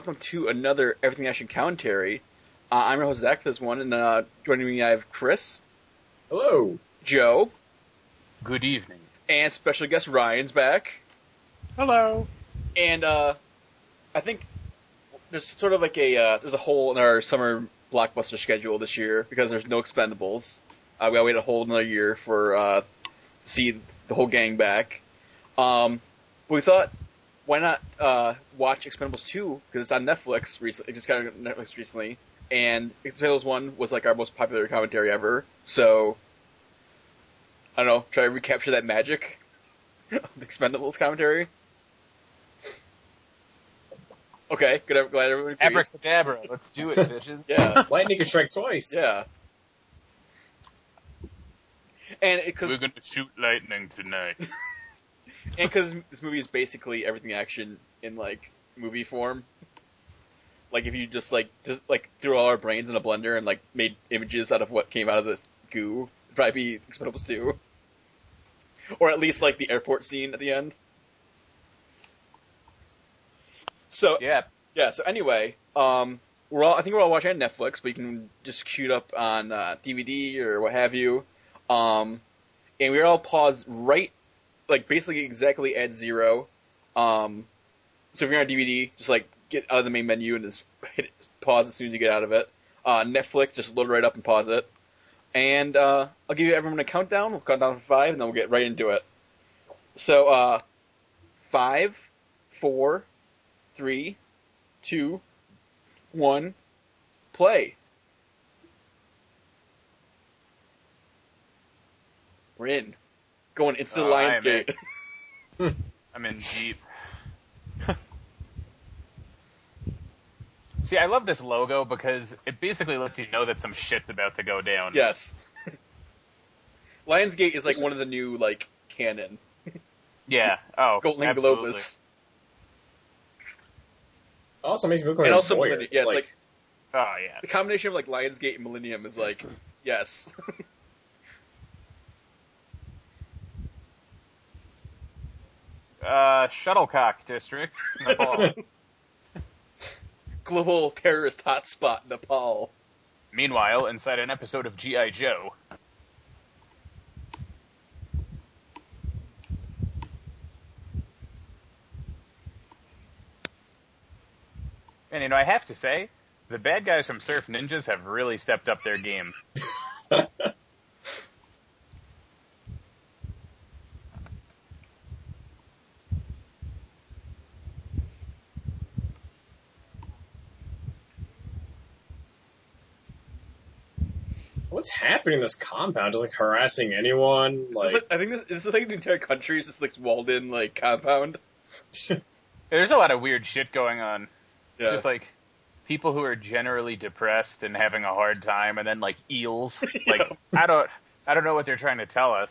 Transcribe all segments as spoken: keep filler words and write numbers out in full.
welcome to another Everything Action commentary. Uh, I'm your host, Zach, for this one, and uh, joining me I have Chris. Hello. Joe. Good evening. And special guest Ryan's back. Hello. And uh, I think there's sort of like a, uh, there's a hole in our summer blockbuster schedule this year because there's no Expendables. Uh, we gotta wait a whole another year for uh, to see the whole gang back. Um, but we thought, why not uh, watch Expendables two, because it's on Netflix recently. It just got on Netflix recently, and Expendables one was like our most popular commentary ever. So, I don't know, try to recapture that magic of the Expendables commentary. Okay, good. Glad everybody agrees. Abracadabra, let's do it, bitches. Yeah. Lightning can strike twice. Yeah. And it, cause, We're gonna shoot lightning tonight. And because this movie is basically everything action in, like, movie form. Like, if you just, like, just, like, threw all our brains in a blender and, like, made images out of what came out of this goo, it'd probably be Expendables two. Or at least, like, the airport scene at the end. So, Yeah. Yeah, so anyway, um, we're all, I think we're all watching on Netflix, but you can just queue it up on uh, D V D or what have you. Um, and we're all paused right, like, basically exactly at zero. Um, so if you're on D V D, just, like, get out of the main menu and just hit pause as soon as you get out of it. Uh, Netflix, just load right up and pause it. And, uh, I'll give you everyone a countdown. We'll count down from five, and then we'll get right into it. So, uh, five, four, three, two, one, play. We're in. Going into the Oh, Lionsgate. I'm in deep. See, I love this logo because it basically lets you know that some shit's about to go down. Yes. Lionsgate is like one of the new, like, canon. Yeah. Oh, Golden absolutely. Globus. Also makes me look like And a also, voyeur. Millennium. Yeah, it's like, Oh, yeah. the combination of, like, Lionsgate and Millennium is like, yes. Uh, Shuttlecock District, Nepal. Global terrorist hotspot, Nepal. Meanwhile, inside an episode of G I. Joe. And, you know, I have to say, the bad guys from Surf Ninjas have really stepped up their game. What's happening in this compound? Just like harassing anyone? This Like, is like, I think this, this is like the entire country is just like walled in, like, compound. There's a lot of weird shit going on. Yeah. It's just like people who are generally depressed and having a hard time, and then like eels. Like Yeah. I don't, I don't know what they're trying to tell us.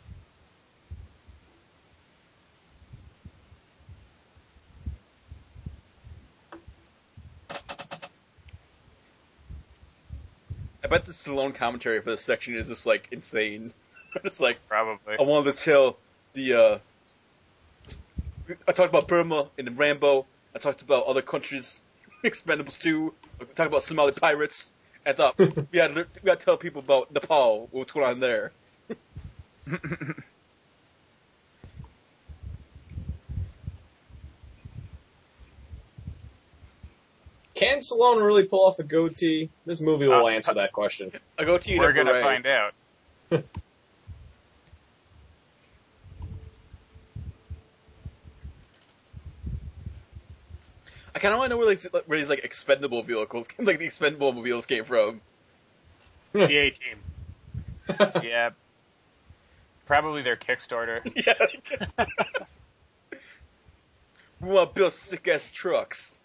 I bet the Stallone commentary for this section is just, like, insane. It's like, Probably. I wanted to tell the, uh, I talked about Burma and Rambo. I talked about other countries, Expendables two. I talked about Somali pirates. I thought, we had, to, we had to tell people about Nepal, what's going on there. can Stallone really pull off a goatee? This movie will Uh, answer that question. I go to you. We're gonna find out. I kind of want to know where, like, where these, like, expendable vehicles, like, the expendable mobiles came from. The A team. Yeah. Probably their Kickstarter. Yeah, I guess. We want to build sick-ass trucks.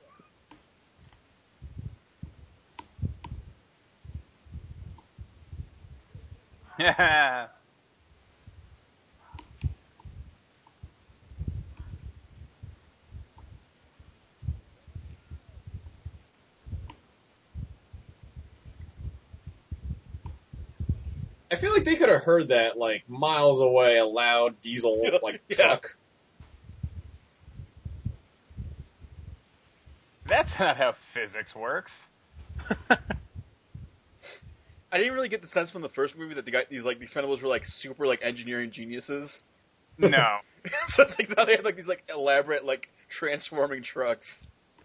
Yeah. I feel like they could have heard that, like, miles away, a loud diesel, like, Yeah. truck. That's not how physics works. I didn't really get the sense from the first movie that the guy, these like the Expendables were like super like engineering geniuses. No. So it's like now they have like these like elaborate like transforming trucks.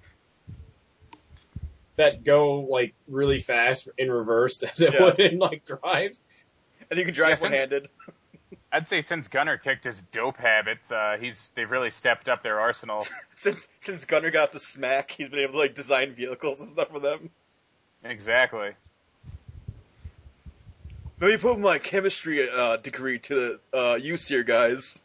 That go like really fast in reverse as it Yeah. would in like Drive. And you can drive Yeah, since- one-handed. I'd say since Gunner kicked his dope habits, uh, he's they've really stepped up their arsenal. Since since Gunner got the smack, he's been able to like design vehicles and stuff for them. Exactly. Let me put my chemistry uh, degree to uh, use here, guys.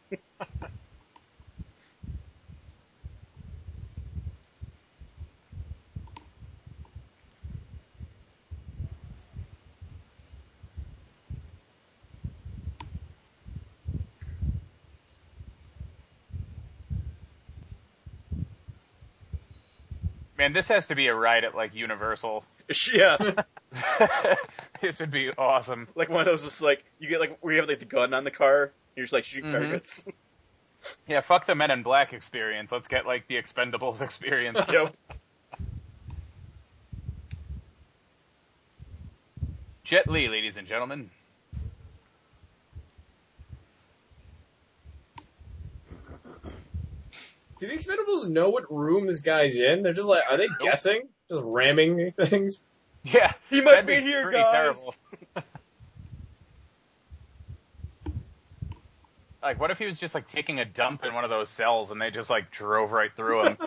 Man, this has to be a ride at like Universal. Yeah, This would be awesome. like one of those just like you get like where you have like the gun on the car, and you're just like shooting Mhm. targets. Yeah, fuck the Men in Black experience. Let's get like the Expendables experience. Yep. Jet Li, ladies and gentlemen. Do the Expendables know what room this guy's in? They're just like, are they guessing? Just ramming things? Yeah, He might that'd be here, pretty guys. terrible. Like, what if he was just like taking a dump in one of those cells and they just like drove right through him?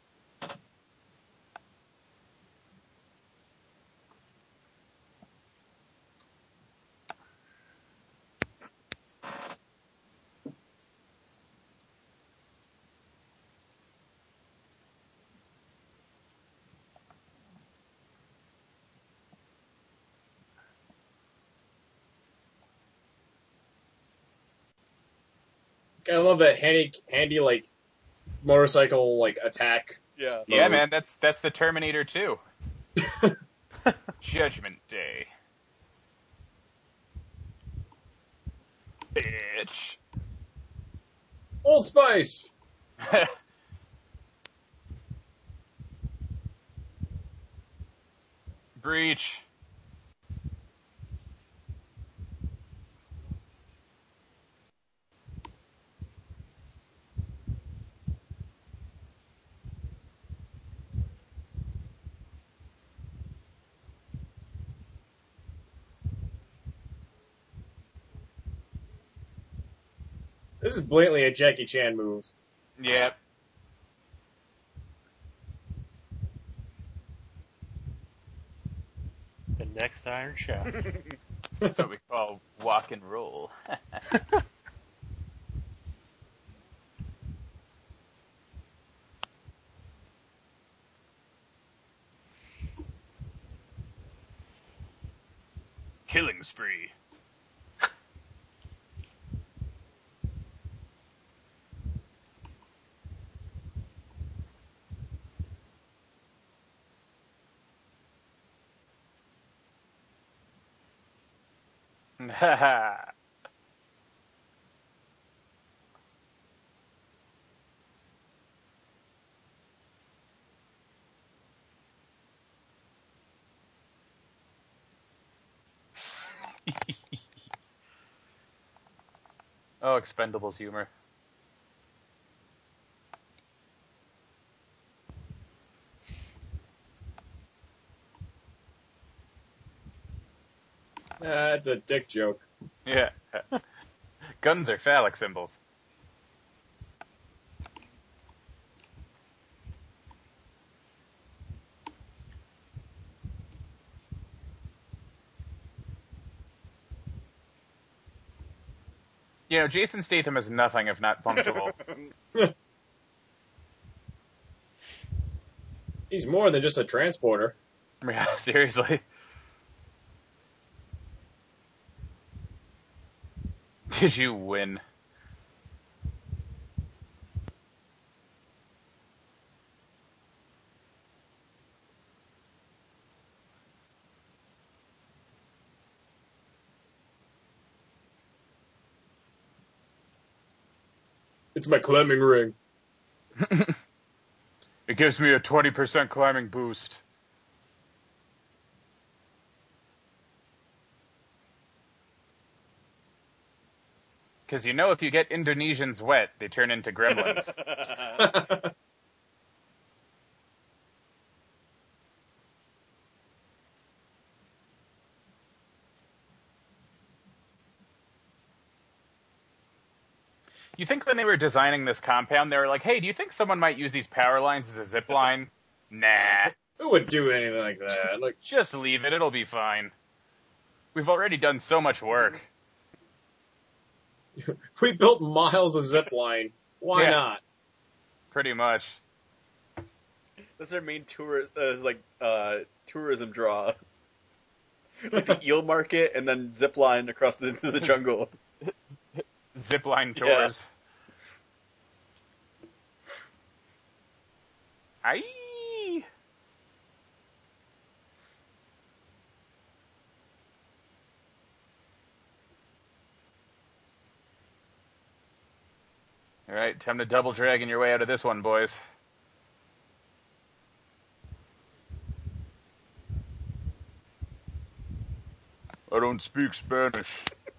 I love that handy, handy like motorcycle like attack. Yeah. Yeah, Um, man, that's that's the Terminator two. Judgment Day. Bitch. Old Spice. Breach. This is blatantly a Jackie Chan move. Yep. The next Iron Chef. That's what we call walk and roll. Killing spree. Haha. Oh, Expendables humor. Ah, it's a dick joke. Yeah. Guns are phallic symbols. You know, Jason Statham is nothing if not punctual. He's more than just a transporter. Yeah, seriously. Did you win? It's my climbing ring. It gives me a twenty percent climbing boost. Because you know if you get Indonesians wet, they turn into gremlins. You think when they were designing this compound, they were like, hey, do you think someone might use these power lines as a zip line? Nah. Who would do anything like that? Like, Just leave it. It'll be fine. We've already done so much work. we built miles of zip line. Why Yeah. not? Pretty much. That's their main tour, uh, is like uh, tourism draw. Like the eel market, and then zip line across the, into the jungle. Zipline Yeah. tours. Aye. All right, time to double dragon your way out of this one, boys. I don't speak Spanish.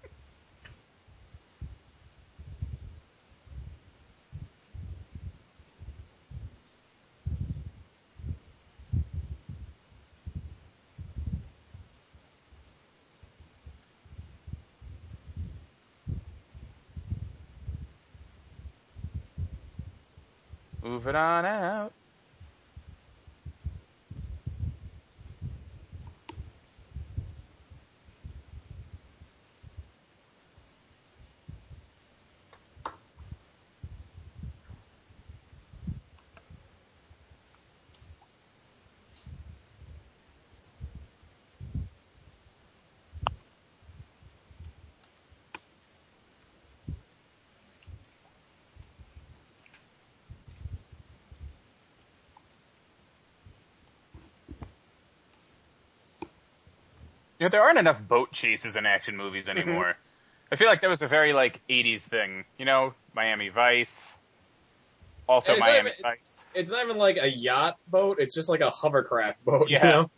Moving on out. You know, there aren't enough boat chases in action movies anymore. I feel like that was a very, like, eighties thing. You know, Miami Vice. Also And it's not Miami even- Vice. It's not even like a yacht boat. It's just like a hovercraft boat, Yeah. you know?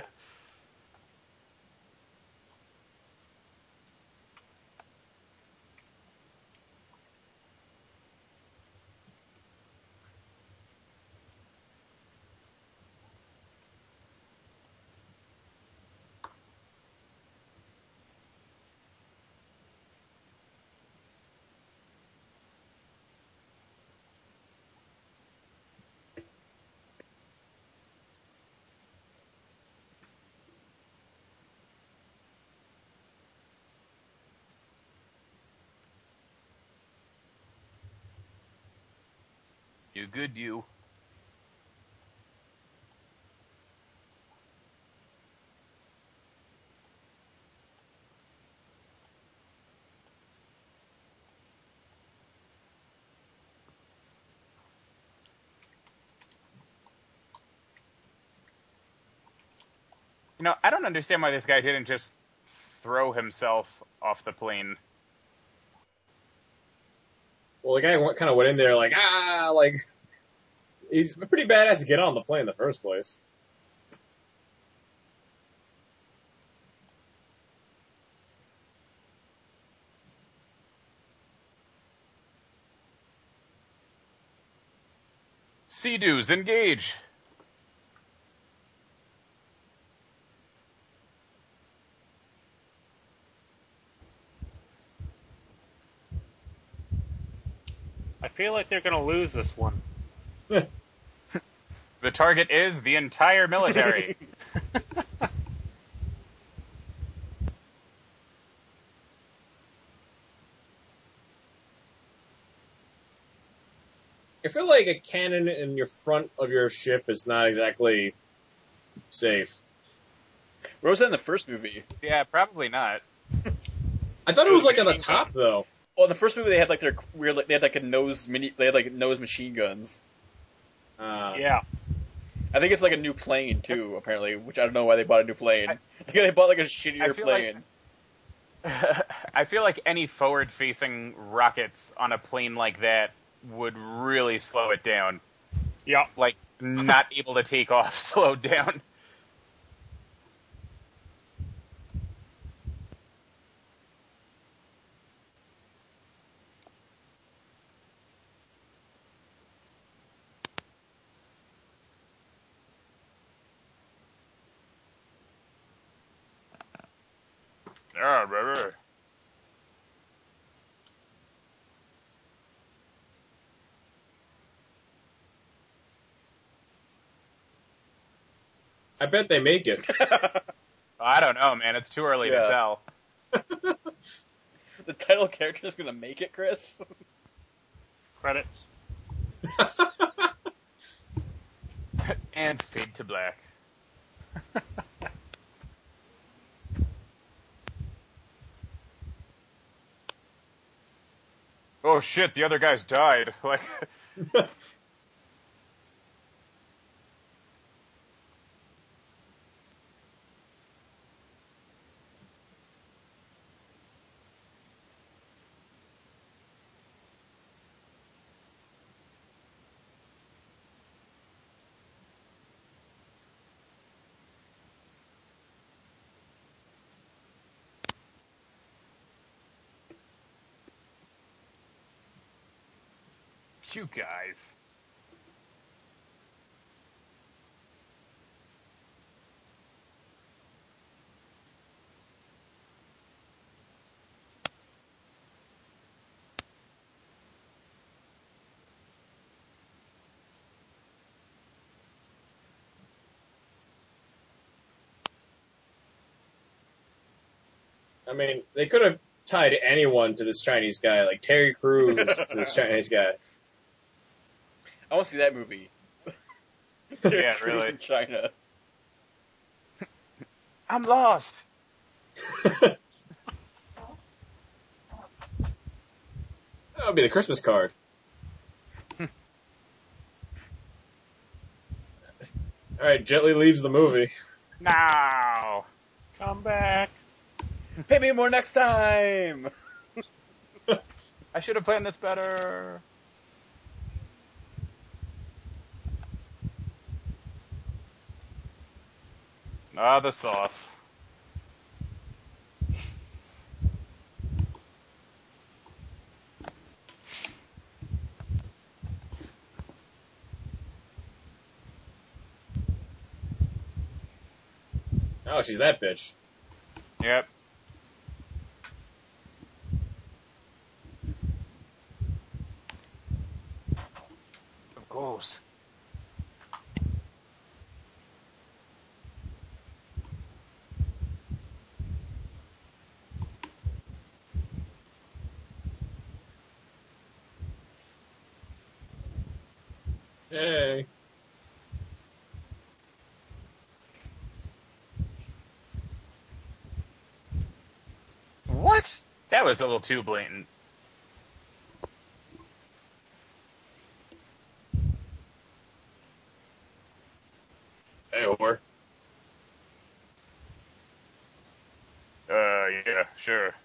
You good, you. You know, I don't understand why this guy didn't just throw himself off the plane. Well, the guy kind of went in there like, ah, like, he's pretty badass to get on the plane in the first place. Sea-Doos, engage! I feel like they're going to lose this one. The target is the entire military. I feel like a cannon in your front of your ship is not exactly safe. Where was that in the first movie? Yeah, probably not. I thought it was like on the top though. Well, in the first movie they had like their weird, like, they had like a nose mini, they had like nose machine guns. Uh, Yeah. I think it's like a new plane too, apparently, which I don't know why they bought a new plane. I think they bought like a I shittier feel like- plane. I feel like any forward-facing rockets on a plane like that would really slow it down. Yeah. Like, not able to take off, slowed down. Ah, brother. I bet they make it. I don't know, man. It's too early Yeah. to tell. The title character is gonna make it, Chris. Credits. And fade to black. Oh shit, the other guys died. Like, you guys. I mean, they could have tied anyone to this Chinese guy, like Terry Crews to this Chinese guy. I want to see that movie. Yeah, Cruise really. in China. I'm lost. That would be the Christmas card. Alright, Jet Li leaves the movie. Now. Come back. Pay me more next time. I should have planned this better. Ah, the sauce. Oh, she's that bitch. Yep. Of course. Hey. What? That was a little too blatant. Hey, whore. Uh, yeah, sure.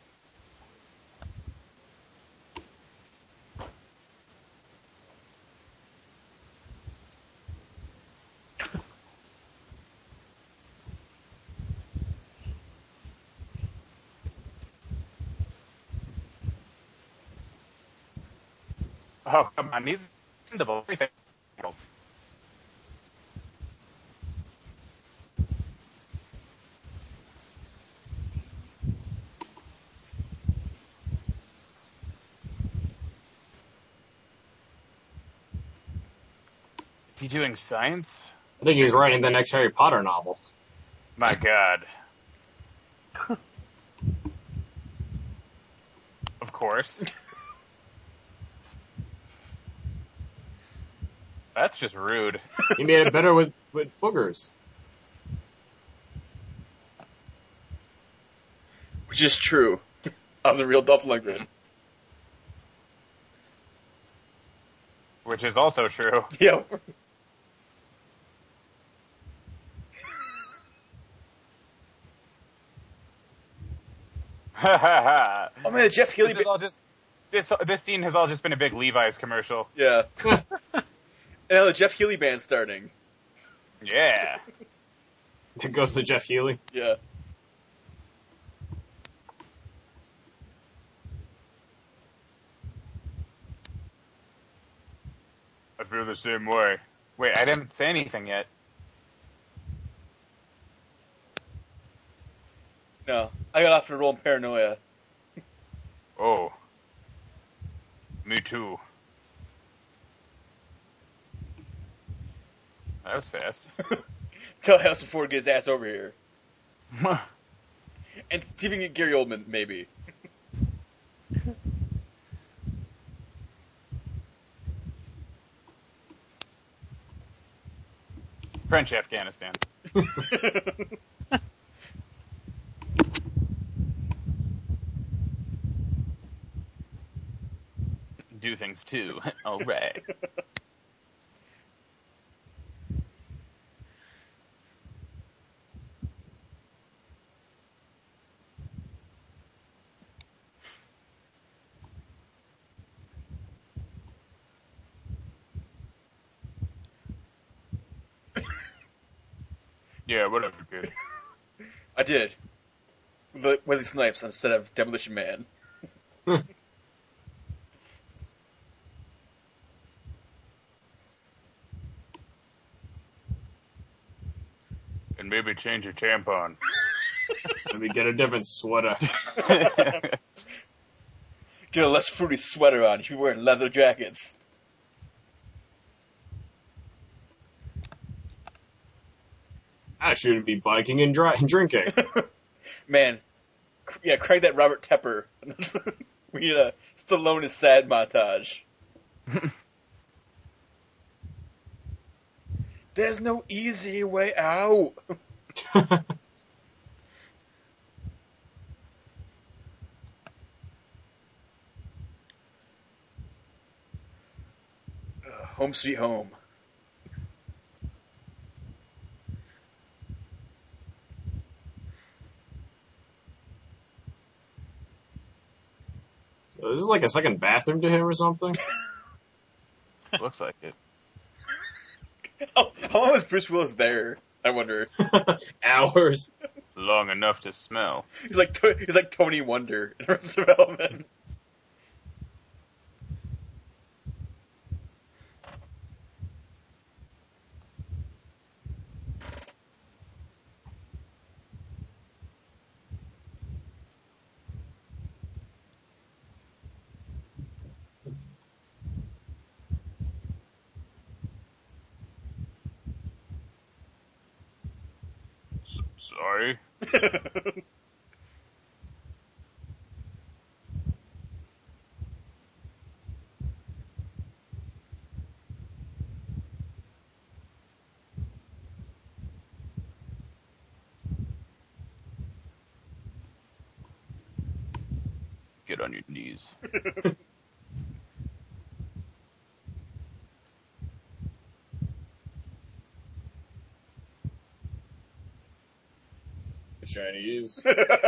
Oh, come on, he's into everything else. Is he doing science? I think he's writing the next Harry Potter novel. My God. Of course. That's just rude. He made it better with, with boogers. Which is true. Of the real Dolph Lundgren. Which is also true. Yeah. Ha Oh man, Jeff Healy. This is all just this this scene has all just been a big Levi's commercial. Yeah. And now the Jeff Healy band's starting. Yeah. It goes to Jeff Healy. Yeah. I feel the same way. Wait, I didn't say anything yet. No. I got off to roll in paranoia. Oh. Me too. That was fast. Tell Harrison Ford to get his ass over here. And see if we can get Gary Oldman, maybe. French Afghanistan. Do things too. All right. Yeah, whatever, kid. I did. The Wesley Snipes instead of Demolition Man. And maybe change your tampon. Let me get a different sweater. Get a less fruity sweater on if you're wearing leather jackets. I shouldn't be biking and, dri- and drinking. Man, cr- yeah, crank that Robert Tepper. We need a Stallone is sad montage. There's no easy way out. Uh, home sweet home. So this is like a second bathroom to him or something? Looks like it. How, how long was Bruce Willis there? I wonder. Hours. Long enough to smell. He's like To- he's like Tony Wonder in Arrested Development. S- sorry. Get on your knees. Chinese.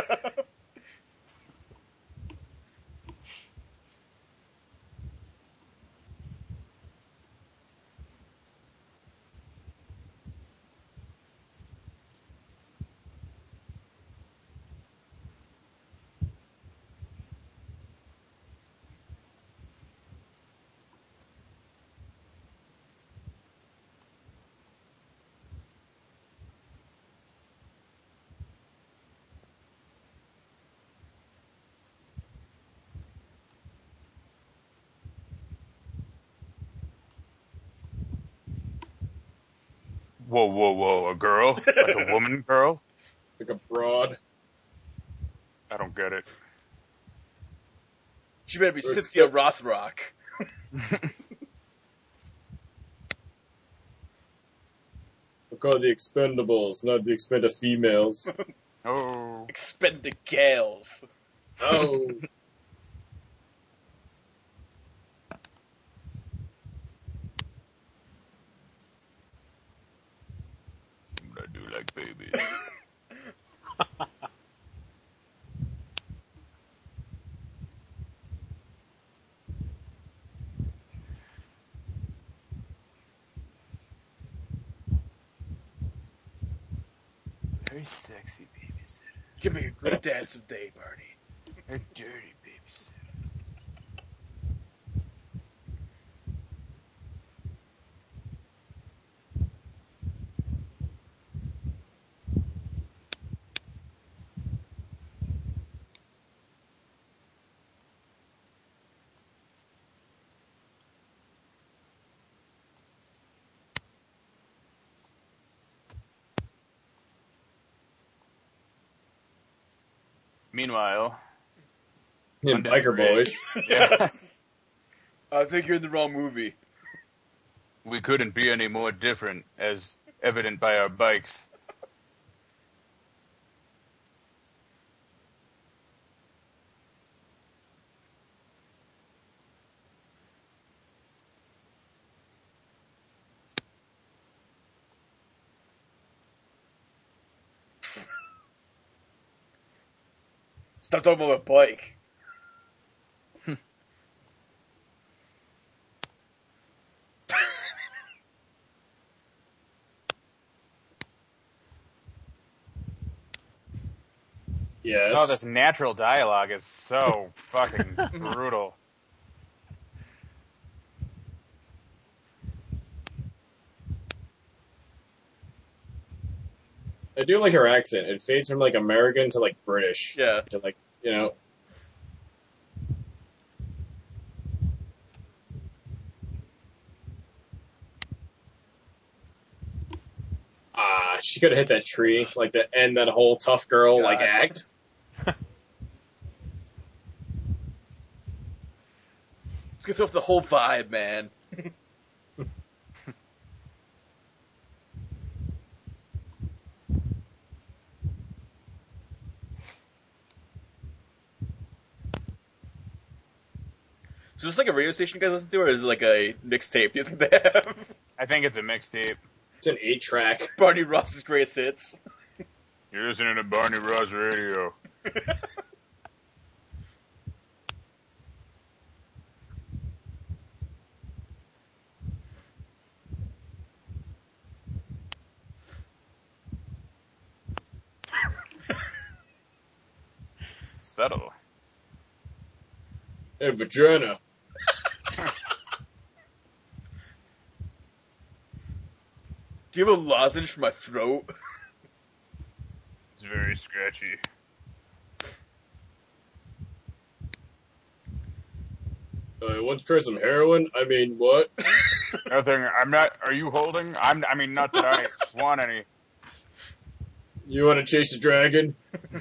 Whoa, whoa, whoa. A girl? Like a woman girl? Like a broad. I don't get it. She better be Or it's Cynthia the- Rothrock. We're called the Expendables, not the Expenda females. Oh. Expendagales. Oh. I do like babies. very sexy babysitter. Give me a good dad someday, Barney. A dirty babysitter. Meanwhile, In London Biker Bridge. Boys. Yeah. I think you're in the wrong movie. We couldn't be any more different, as evident by our bikes. Stop talking about my bike. Yes. Oh, this natural dialogue is so fucking brutal. I do like her accent. It fades from like American to like British. Yeah. To like, you know. Ah, she could have hit that tree, like to end that whole tough girl God. like act. Let's go through off the whole vibe, man. So is this like a radio station you guys listen to, or is it like a mixtape you think they have? I think it's a mixtape. It's an eight track. Barney Ross's greatest hits. You're listening to Barney Ross Radio. Subtle. Hey, vagina. Do you have a lozenge for my throat? It's very scratchy. Uh, want to try some heroin? I mean, what? Nothing. I'm not. Are you holding? I'm. I mean, not that I want any. You want to chase the dragon?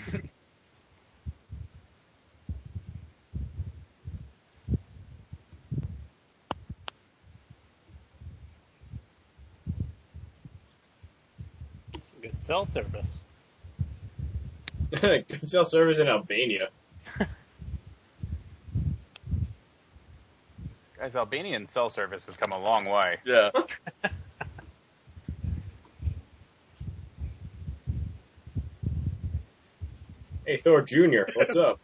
Some good cell service. Good cell service in Albania. Guys, Albanian cell service has come a long way. Yeah. Hey, Thor Junior, what's up?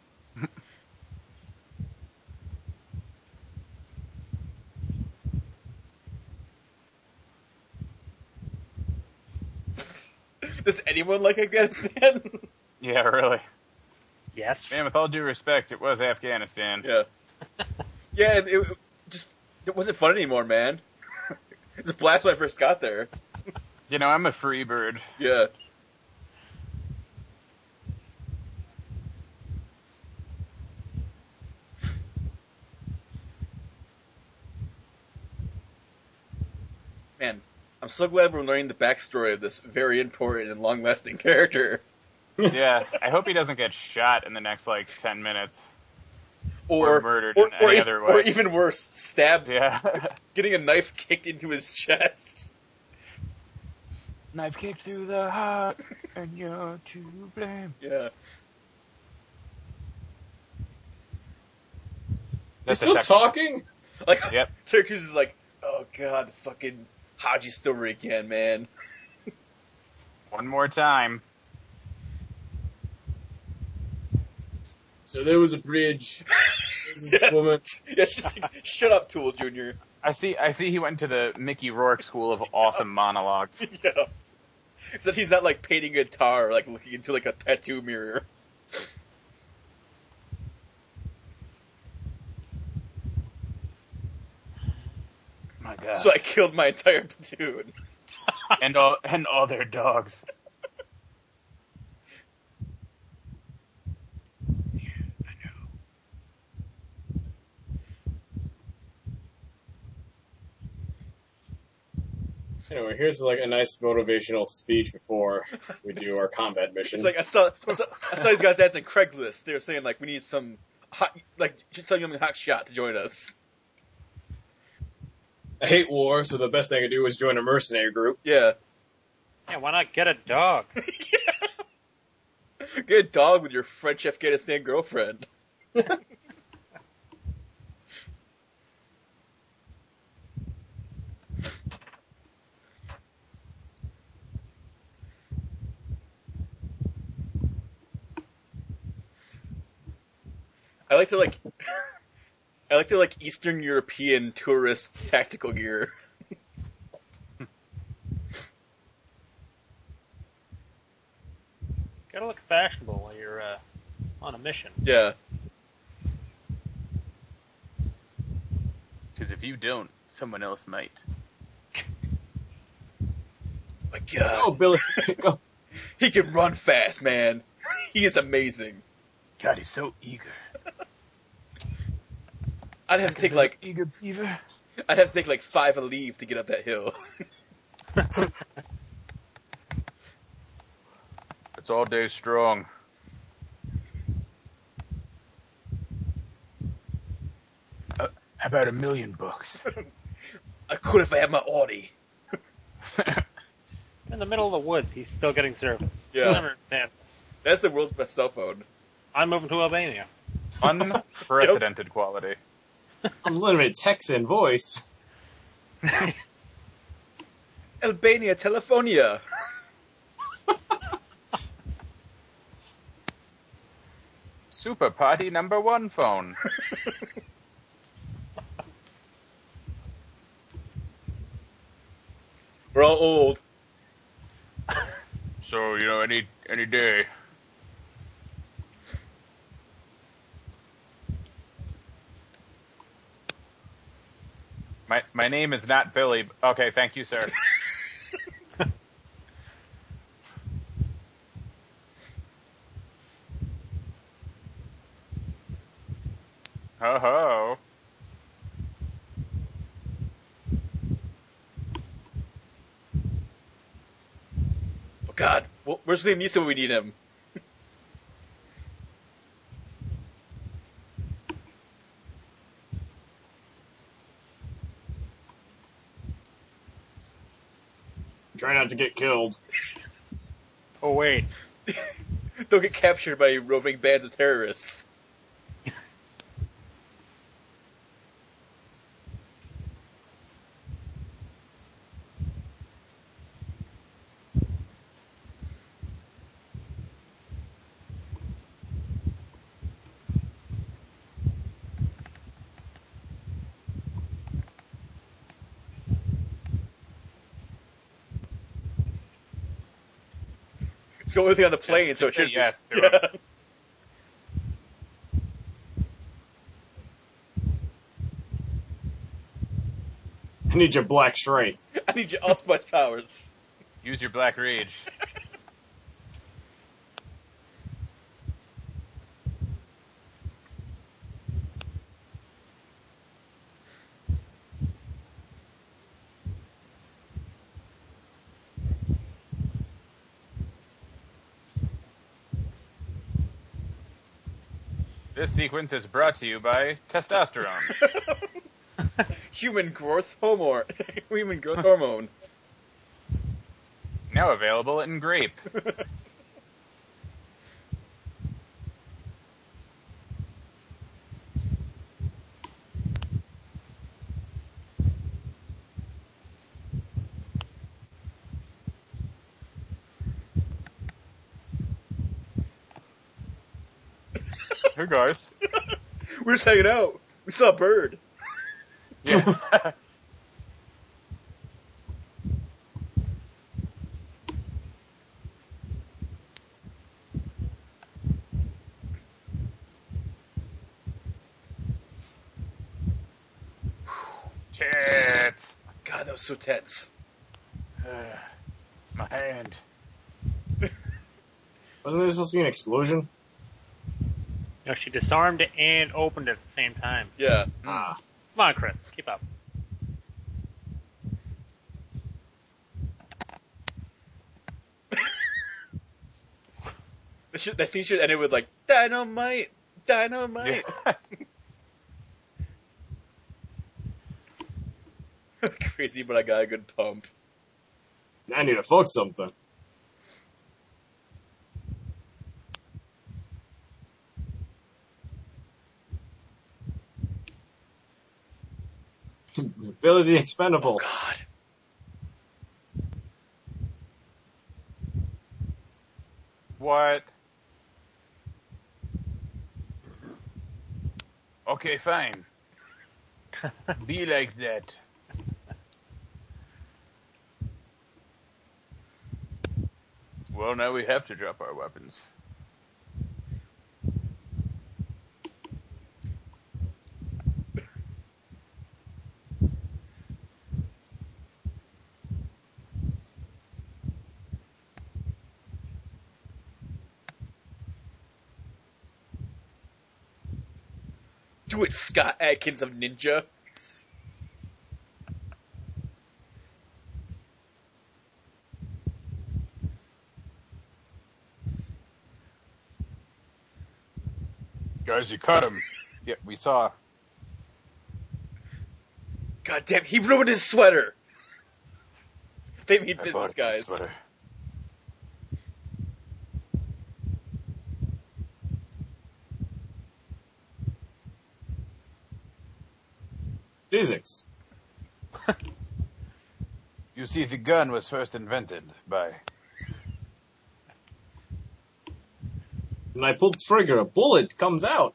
Does anyone like Afghanistan? Yeah, really. Yes. Man, with all due respect, it was Afghanistan. Yeah. Yeah, it, it just it wasn't fun anymore, man. It was a blast when I first got there. You know, I'm a free bird. Yeah. Man, I'm so glad we're learning the backstory of this very important and long-lasting character. Yeah, I hope he doesn't get shot in the next, like, ten minutes. Or, Or murdered or, in or any e- other or way. even worse, stabbed, Yeah. getting a knife kicked into his chest. Knife kick through the heart, and you're to blame. Yeah. He's That's a still text- talking? Like, Yep. Terry Crews is like, oh god, the fucking Haji story again, man. One more time. So there was a bridge. This Yeah. woman. Yeah, she's like, shut up, Tool Junior I see. I see. He went to the Mickey Rourke School of Awesome Monologues. Yeah. Except he's not like painting a guitar, or, like looking into like a tattoo mirror. My God. So I killed my entire platoon. and all and all their dogs. Yeah, I know. Anyway, here's like a nice motivational speech before we do our combat mission. It's like I saw, I saw, I saw these guys ads on Craigslist. They were saying like we need some hot, like some young hot shot to join us. I hate war, so the best thing I can do is join a mercenary group. Yeah. Yeah, why not get a dog? Get a dog with your French Afghanistan girlfriend. I like to like, I like to like Eastern European tourist tactical gear. Gotta look fashionable while you're uh, on a mission. Yeah. Because if you don't, someone else might. My God. Oh, Billy, go. He can run fast, man. He is amazing. God, he's so eager. I'd have to take like eager beaver. I'd have to take like five a leave to get up that hill. It's all day strong. Uh, how about a million bucks? I could if I had my Audi. In the middle of the woods, he's still getting service. Yeah. I'll never understand this. That's the world's best cell phone. I'm moving to Albania. Unprecedented quality. Unlimited text and voice. Albania Telefonia. Super party number one phone. We're all old. So, you know, any any day. My my name is not Billy. Okay, thank you, sir. Ho ho. Oh God, well, where's Liam Neeson when we need him? Try not to get killed. Oh, wait. Don't get captured by roving bands of terrorists. It's the only thing on the plane, Just- so it just say should yes to be. him. Yeah. I need your black strength. I need your allspice powers. Use your black rage. This sequence is brought to you by testosterone. Human growth hormone. Human growth hormone. Now available in grape. Hey guys. We're just hanging out. We saw a bird. Yeah. Tits. God, that was so tense. Uh, my hand. Wasn't there supposed to be an explosion? No, she disarmed it and opened it at the same time. Yeah. Ah. Come on, Chris, keep up. That, should, that scene should end with like dynamite, dynamite. Crazy, but I got a good pump. I need to fuck something. Billy the Expendable. God. What? Okay, fine. Be like that. Well, now we have to drop our weapons. Do it, Scott Adkins of Ninja. Guys, you cut him. Yep, we saw. God damn, he ruined his sweater. They mean I business bought that guys. sweater. Physics. You see, the gun was first invented by... When I pull the trigger, a bullet comes out.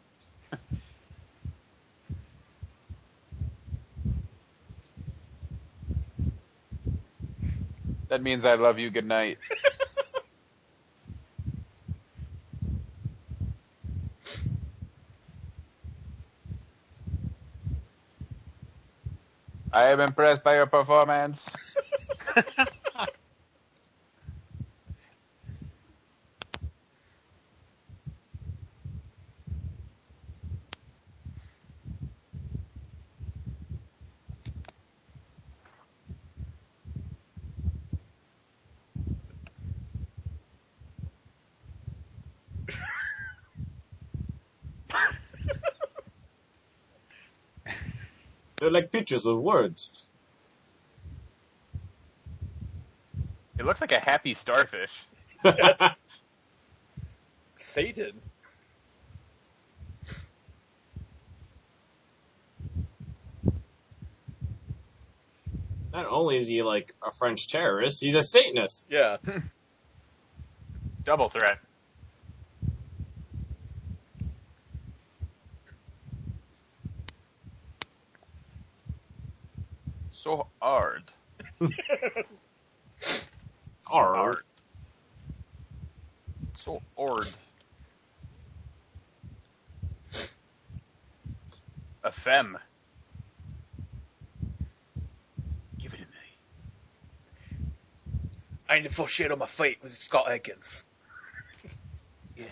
That means I love you, good night. I am impressed by your performance. They're like pictures of words. It looks like a happy starfish. That's Satan. Not only is he like a French terrorist, he's a Satanist. Yeah. Double threat. So hard. Hard. So hard. A femme. Give it to me. I need to full shade on my fate with Scott Adkins. Yeah.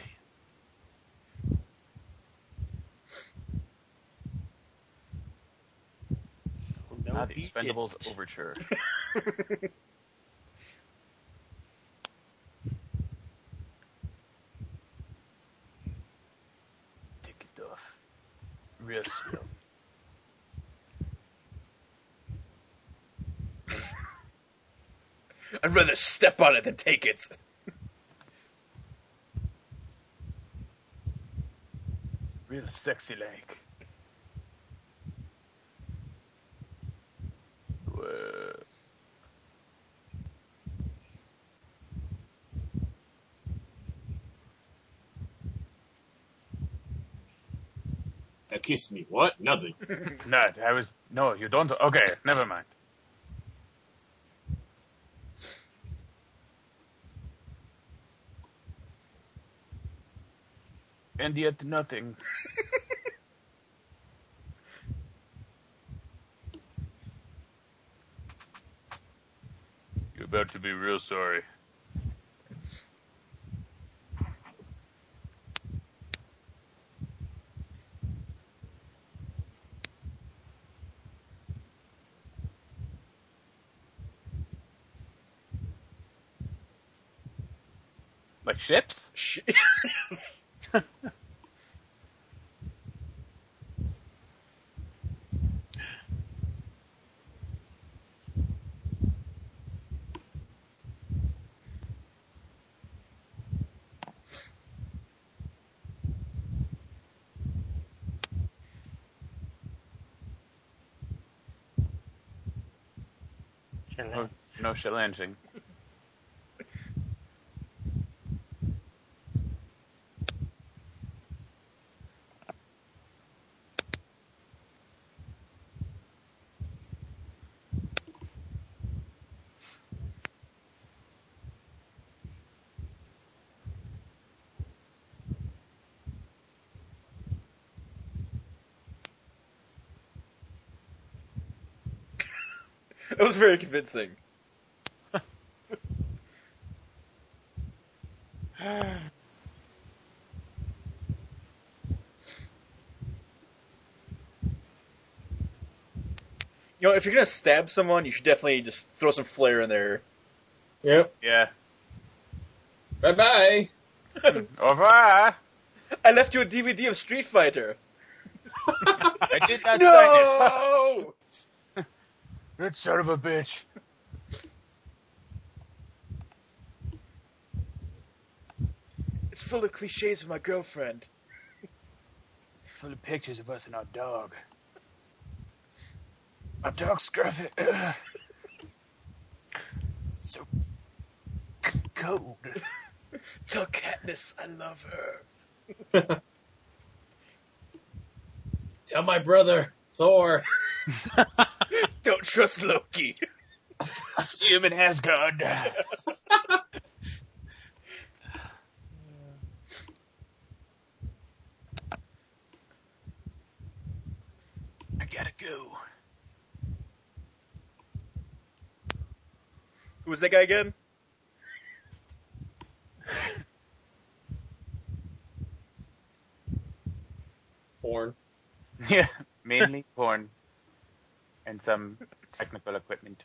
No Now the beat Expendables overture. Take it off. Real slow. I'd rather step on it than take it. Real sexy like. Whoa. Now kiss me. What? Nothing. No, I was no. You don't. Okay, never mind. And yet nothing. about to be real sorry. Like ships? Sh- No, no challenging. That was very convincing. You know, if you're gonna stab someone, you should definitely just throw some flair in there. Yep. Yeah. Bye bye. Au revoir! I left you a D V D of Street Fighter. I did not No! sign it. That son of a bitch. It's full of cliches for my girlfriend. Full of pictures of us and our dog. Our dog Scruffy. So c- cold. Tell Katniss I love her. Tell my brother, Thor. Don't trust Loki. See him in Asgard. I gotta go. Who was that guy again? Porn. Yeah, mainly porn. And some technical equipment.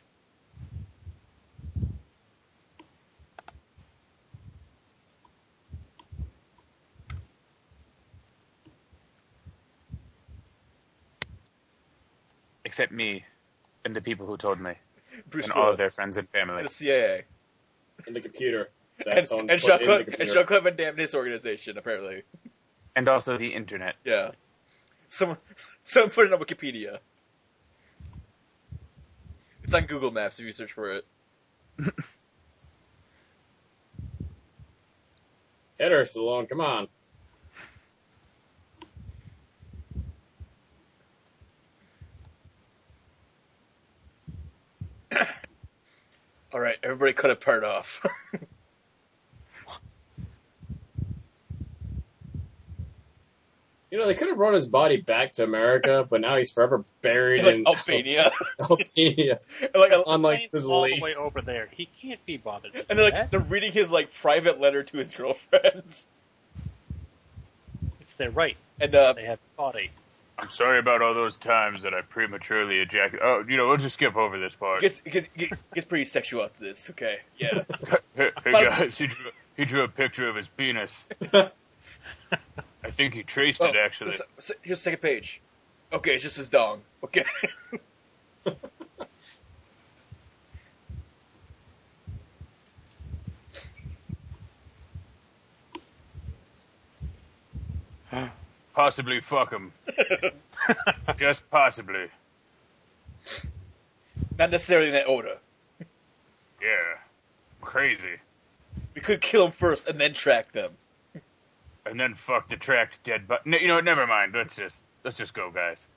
Except me and the people who told me. Bruce and all of their Willis. friends and family. The C I A. In the computer. That And, someone and, put Sean in Cle- the and computer. Sean Clement damned his organization, apparently. And also the internet. Yeah. Someone, someone put it on Wikipedia. It's on Google Maps if you search for it. Hit her, Stallone. Come on. Alright, everybody cut a part off. You know, they could have brought his body back to America, but now he's forever buried like in Albania. Albania. And like, On like Plane's this all lake. the way over there. He can't be bothered. to and do they're like, that. they're reading his like private letter to his girlfriend. It's their right. And uh, They have a body. I'm sorry about all those times that I prematurely ejaculated. Oh, you know, we'll just skip over this it part. gets, it gets, it gets pretty sexual after this, okay? Yeah. hey, hey guys, he drew, he drew a picture of his penis. I think he traced Oh, it, actually. s- s- here's the second page. Okay, it's just his dong. Okay. Possibly fuck him. Just possibly. Not necessarily in that order. Yeah. Crazy. We could kill him first and then track them. And then fuck the tracked dead but you know what, never mind. Let's just let's just go, guys.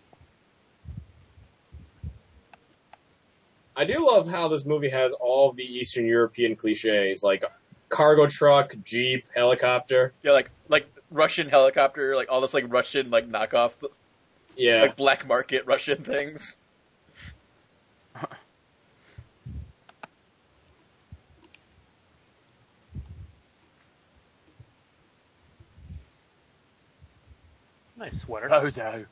I do love how this movie has all the Eastern European cliches, like cargo truck, jeep, helicopter. Yeah, like like Russian helicopter, like all this like Russian like knockoff, Yeah. like black market Russian things. Nice sweater. Bozo.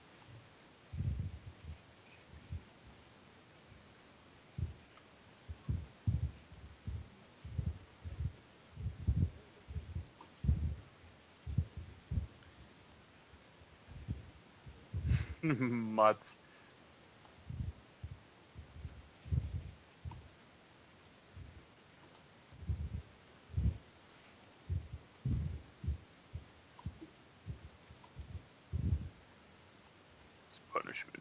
Mutts. Punishment.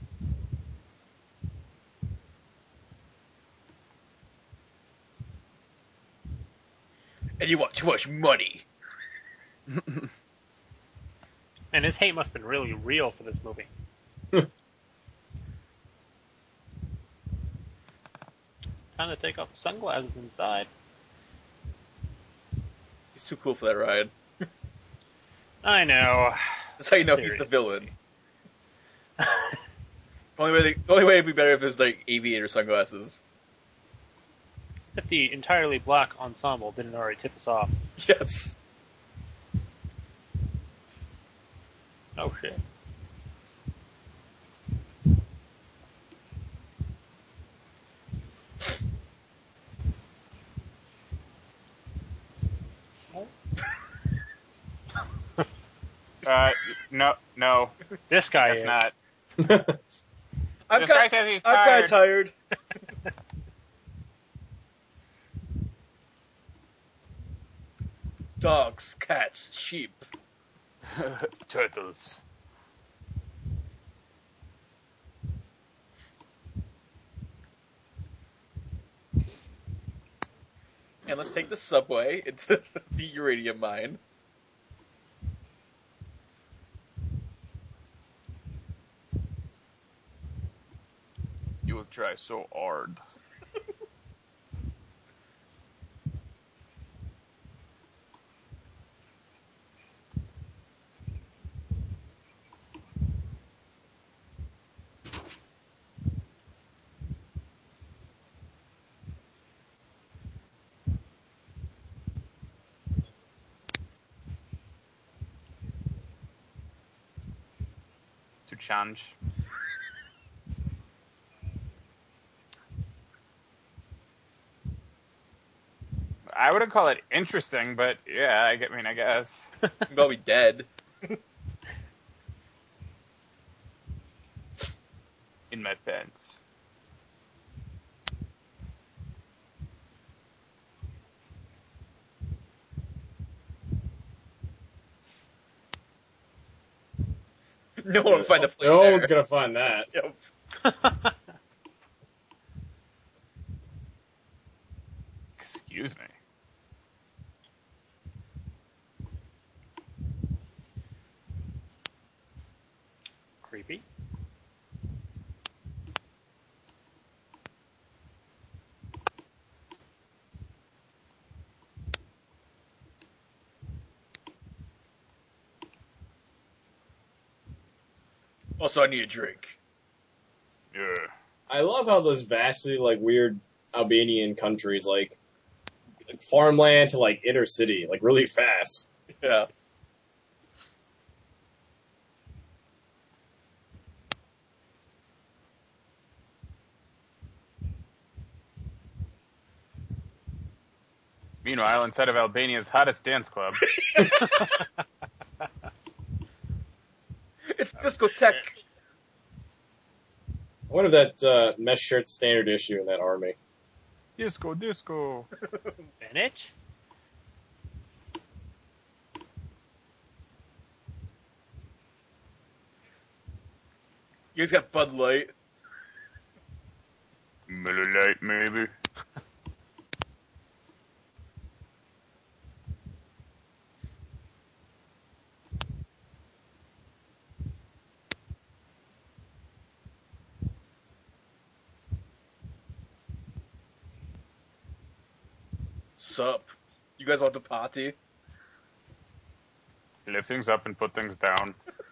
And you want too much money. And his hate must have been really real for this movie. Time to take off the sunglasses inside. He's too cool for that ride. I know. That's how you know he's the villain. only way, the only way it'd be better if it was like aviator sunglasses. If the entirely black ensemble didn't already tip us off. Yes. Oh shit. Uh, no, no, This guy that's is. not. I'm This kinda, guy says he's I'm kind of tired. tired. Dogs, cats, sheep. Turtles. And let's take the subway into the uranium mine. You will try so hard. To change. I wouldn't call it interesting, but yeah, I get- I mean, I guess. We'd all be dead. In my pants. No one will find a flame No there. one's gonna find that. Yep. Excuse me. Creepy. Also, I need a drink. Yeah. I love how those vastly like weird Albanian countries like, like farmland to like inner city like really fast. Yeah. Meanwhile, inside of Albania's hottest dance club, It's discotheque. I wonder if that uh, mesh shirt's standard issue in that army. disco, disco. Spinach? You guys got Bud Light. Miller Lite, maybe. Sup? You guys want to party? Lift things up and put things down.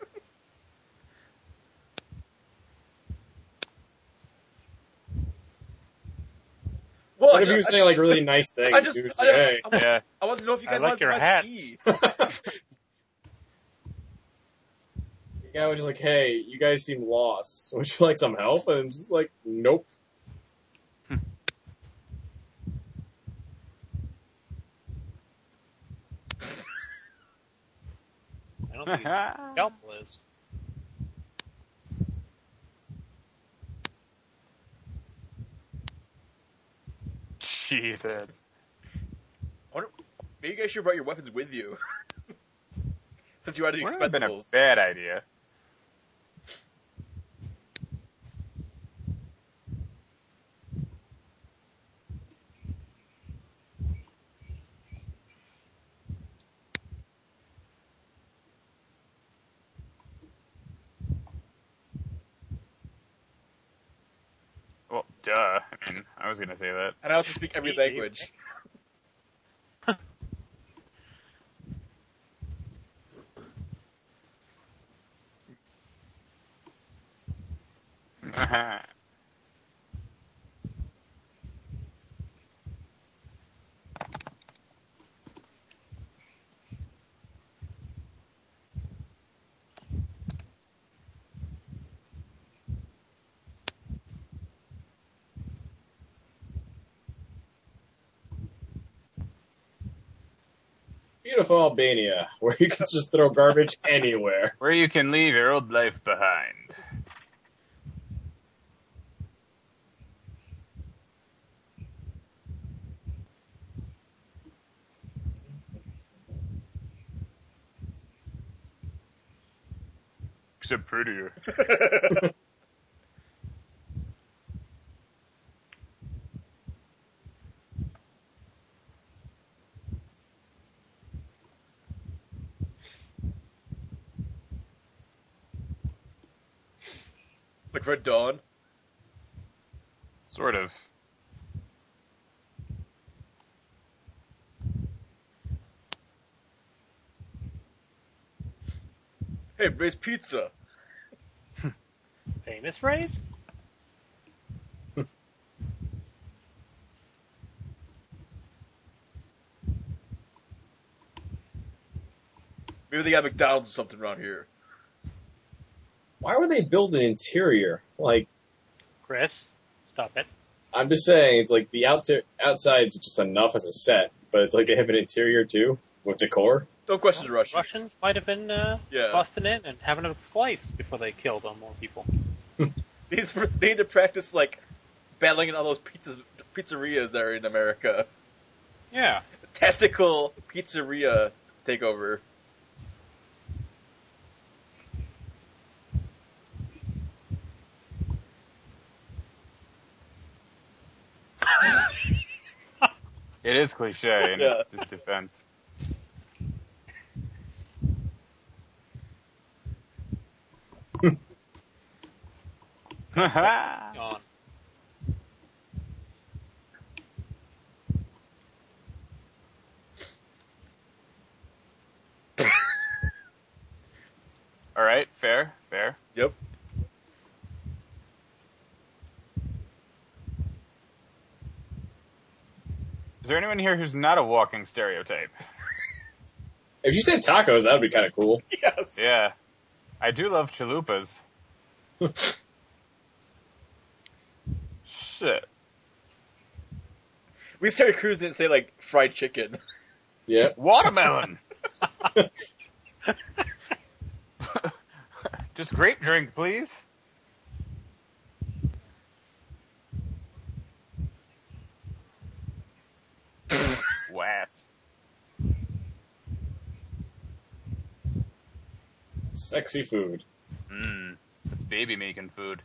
Well, What if I, he was saying like really nice things? I just, He was I, like, I, hey. I, Yeah. I want to know if you I guys like want your to hat. ski. guy was just like, hey, you guys seem lost. Would you like some help? And I'm just like, nope. I don't think it's what the scalpel is. Jesus. I wonder, maybe you guys should have brought your weapons with you. Since you are the Wouldn't have been a Expendables. bad idea. Well, duh. I mean, I was gonna say that. And I also speak every language. Beautiful Albania, where you can just throw garbage anywhere. Where you can leave your old life behind. Except prettier. Like Red Dawn. Sort of. Hey, Ray's Pizza. Famous phrase? Maybe they got McDonald's or something around here. Why would they build an interior? Like, Chris, stop it. I'm just saying, it's like the out outside's just enough as a set, but it's like they have an interior too, with decor. Don't question the Russians. Russians might have been uh, Yeah. busting in and having a slice before they killed on more people. They need, to, they need to practice, like, battling in all those pizzas, pizzerias that are in America. Yeah. Tactical pizzeria takeover. It is cliche in Yeah. his defense. Gone. All right, fair, fair. Yep. Is there anyone here who's not a walking stereotype? If you said tacos, that would be kind of cool. Yes. Yeah. I do love chalupas. Shit. At least Terry Crews didn't say, like, fried chicken. Yeah. Watermelon! Just grape drink, please. Was. Sexy food. Mmm. That's baby making food.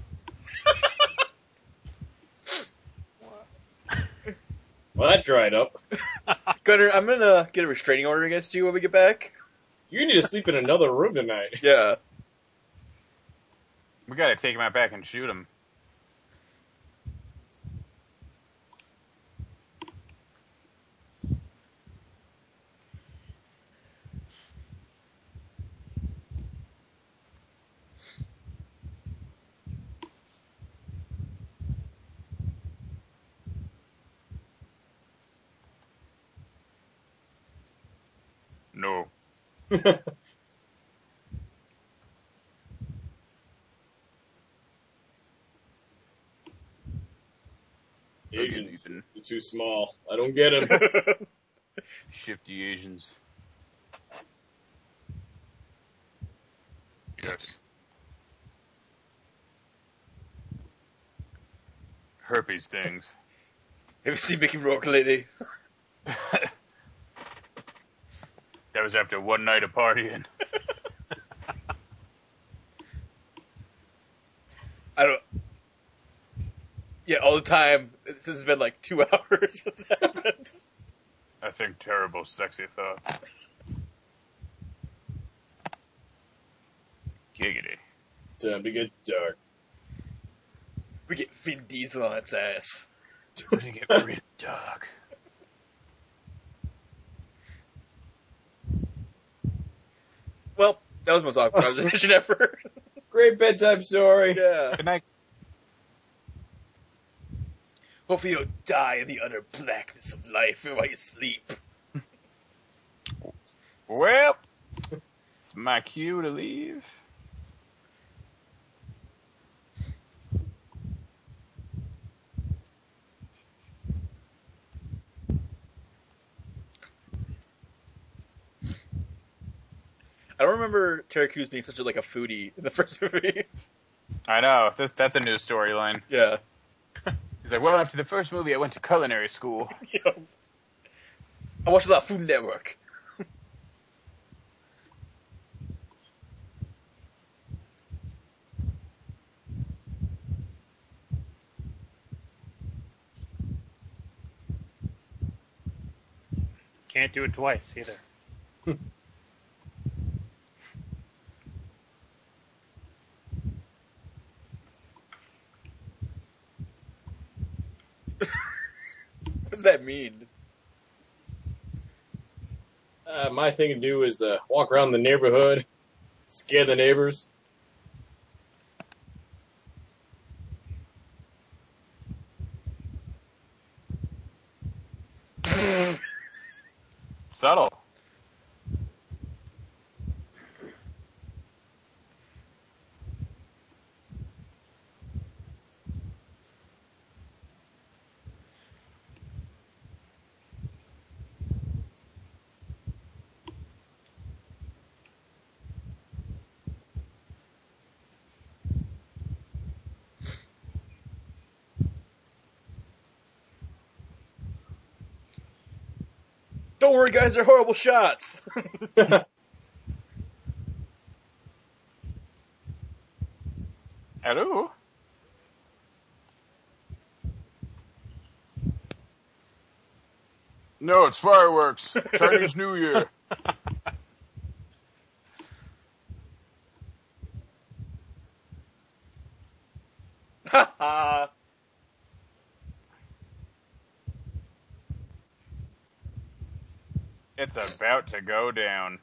Well, that dried up. Gunnar, I'm gonna get a restraining order against you when we get back. You need to sleep in another room tonight. Yeah. We gotta take him out back and shoot him. No. Asians, Ethan. they're too small. I don't get them. Shifty Asians. Yes. Herpes things. Have you seen Mickey Rourke lately? That was after one night of partying. I don't. Yeah, all the time. This has been like two hours since that happened. I think terrible, sexy thoughts. Giggity. Time to get dark. We get Vin Diesel on its ass. We're gonna get real dark. Well, that was the most awkward conversation ever. Great bedtime story. Yeah. Good night. Hopefully you'll die in the utter blackness of life while you sleep. Well, it's my cue to leave. I don't remember Terry Crews being such a, like a foodie in the first movie. I know. This, that's a new storyline. Yeah. He's like, well, after the first movie, I went to culinary school. Yeah. I watched a lot of Food Network. Can't do it twice either. What does that mean? Uh, my thing to do is to walk around the neighborhood, scare the neighbors. Subtle. Don't worry, guys, they're horrible shots. Hello? No, it's fireworks. Chinese New Year. Ha ha. It's about to go down.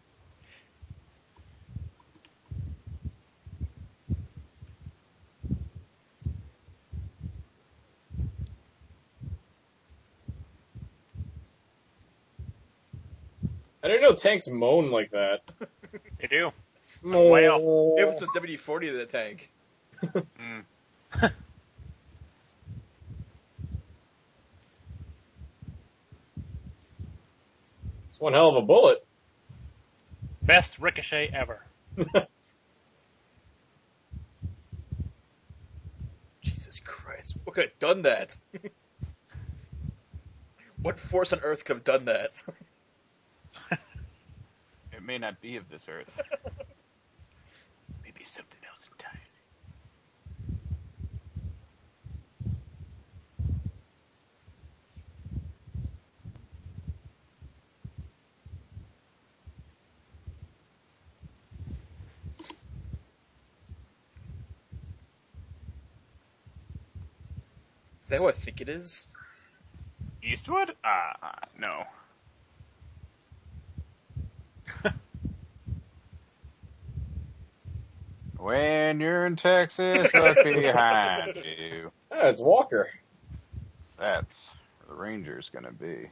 I didn't know tanks moan like that. They do. Moan. Whale. It was a W D forty to the tank. Mm. It's one hell of a bullet. Best ricochet ever. Jesus Christ. What could have done that? What force on earth could have done that? It may not be of this earth. Maybe something else entirely. Is that who I think it is? Eastwood? Ah, uh, no. When you're in Texas, look behind you. Ah, it's Walker. That's where the Ranger's gonna be.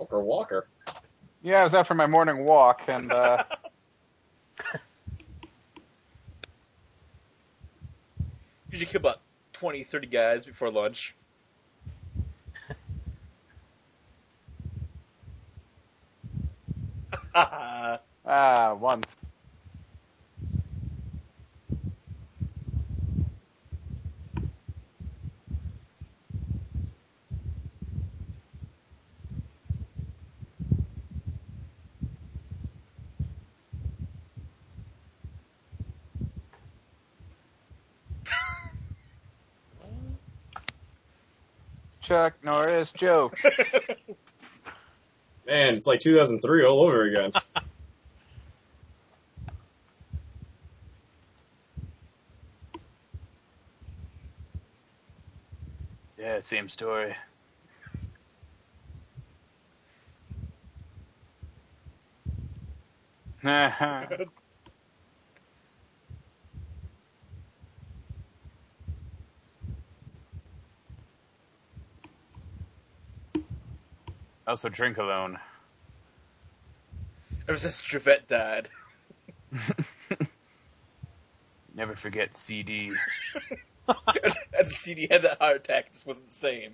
Walker Walker. Yeah, I was out for my morning walk, and uh, Usually kill about twenty, thirty guys before lunch. ah, once. Chuck Norris jokes. Man, it's like two thousand three all over again. Yeah, same story. Also, drink alone. Ever since Trevette died. Never forget C D. As a C D had that heart attack, it just wasn't the same.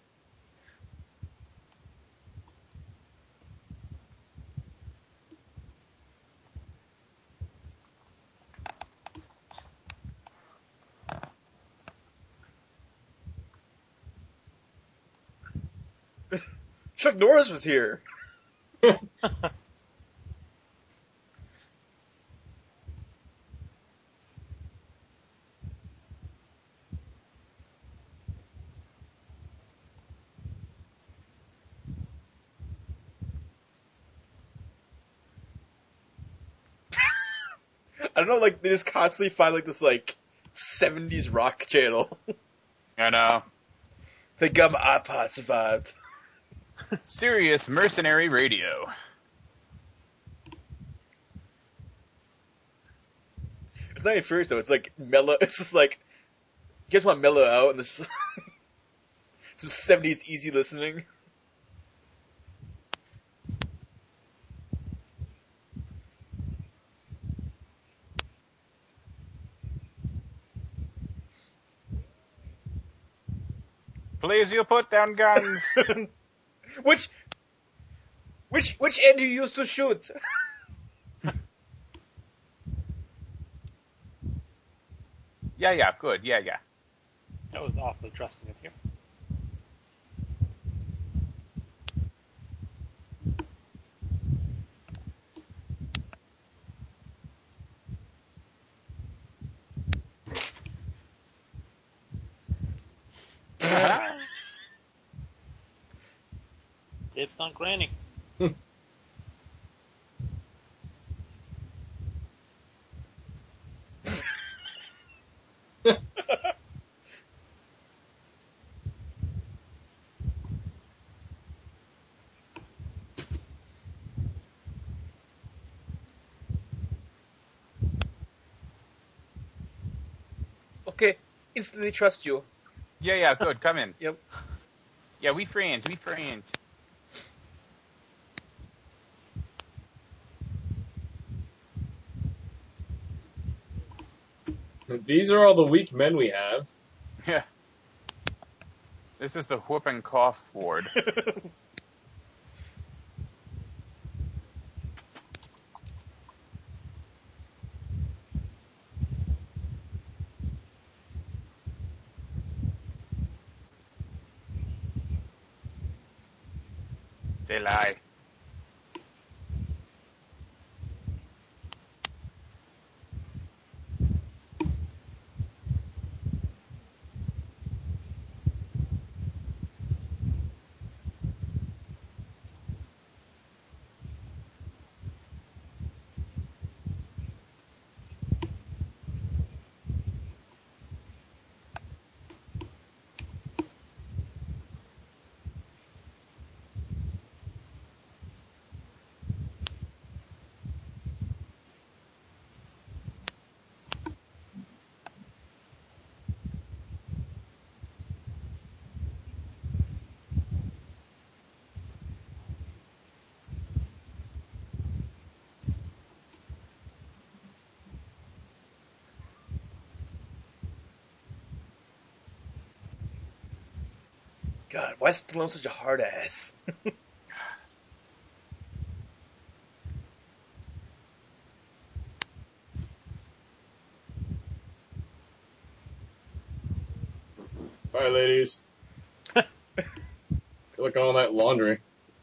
Chuck Norris was here. I don't know, like, they just constantly find, like, this, like, seventies rock channel. I know. Thank God my iPod survived. Serious Mercenary Radio. It's not even furious, though. It's, like, mellow. It's just, like, you guys want to mellow out and this some seventies easy listening? Please, you put down guns. Which, which, which end do you use to shoot? Yeah, yeah, good. Yeah, yeah. That was awfully trusting of you. Dibs on Granny. Okay, instantly trust you. Yeah, yeah, good. Come in. Yep. Yeah, we friends. We friends. These are all the weak men we have. Yeah. This is the whooping cough ward. They lie. God, why is Stallone such a hard ass? All right, ladies. Look at all that laundry.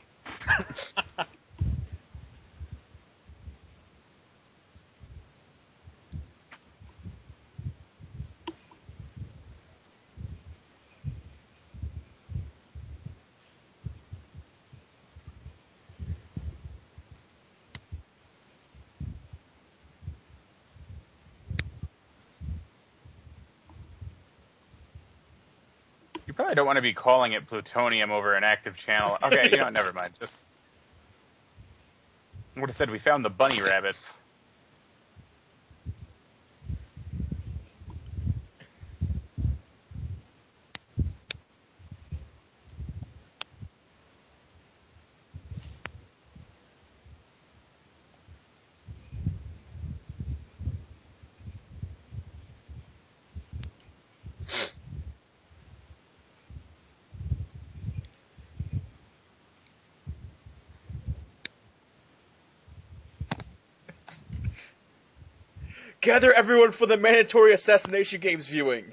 You probably don't want to be calling it plutonium over an active channel. Okay, you know, never mind. Just I would have said we found the bunny rabbits. Gather everyone for the mandatory Assassination Games viewing.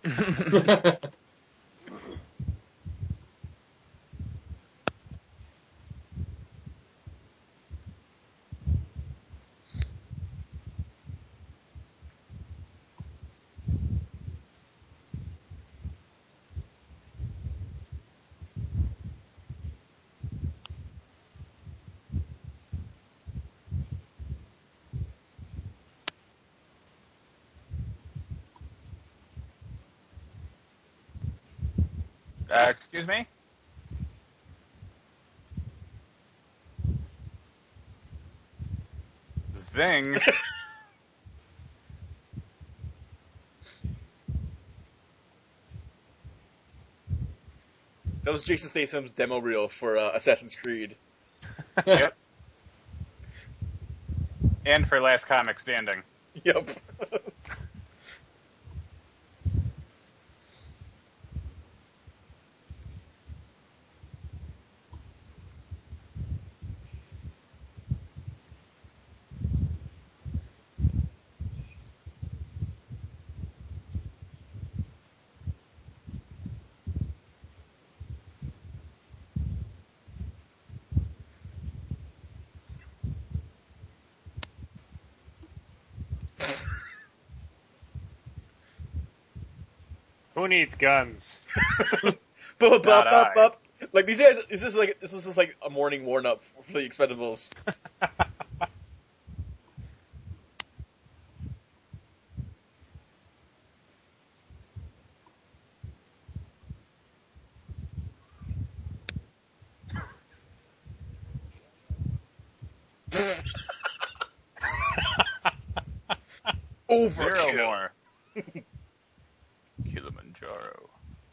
Uh, excuse me? Zing. That was Jason Statham's demo reel for uh, Assassin's Creed. Yep. And for Last Comic Standing. Yep. Who needs guns? Bup, bup, Not bup, I. bup. Like these guys, this is like this is just like a morning warm up for the Expendables. Zero Overkill. more. Kilimanjaro.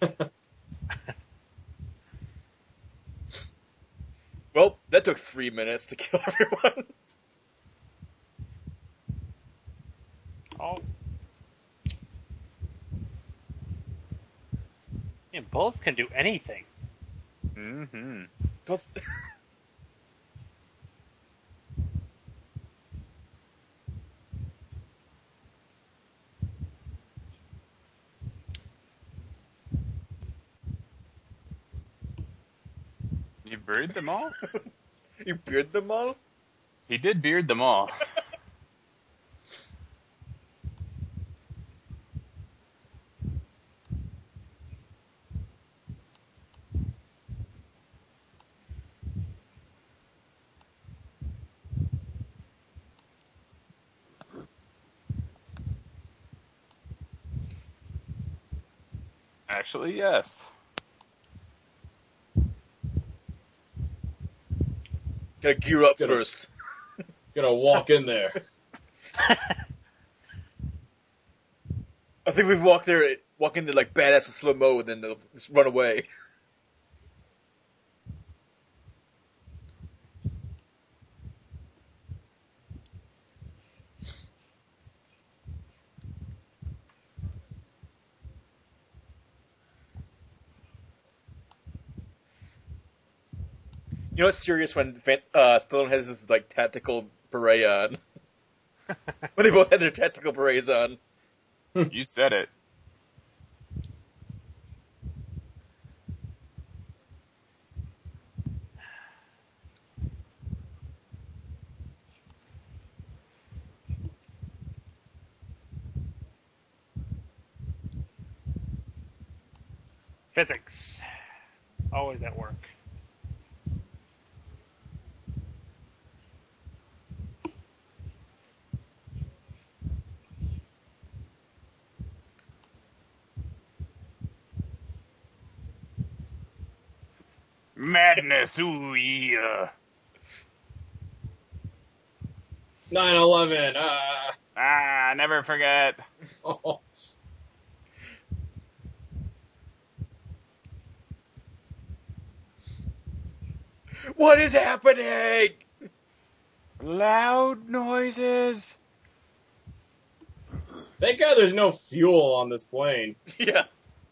Well, that took three minutes to kill everyone. Oh. Yeah, bullets can do anything. Mm-hmm. Don't. You beard them all? You beard them all? He did beard them all. Actually, yes. Gotta gear up Gotta- first. Gonna walk in there. I think we've walked there, walk into like badass in slow mo, and then they'll just run away. You know what's serious when Van, uh, Stallone has his like tactical beret on? When they both had their tactical berets on. You said it. Physics. Always at work. Madness, ooh yeah. nine eleven. Ah. Ah, never forget. Oh. What is happening? Loud noises. Thank God there's no fuel on this plane. Yeah.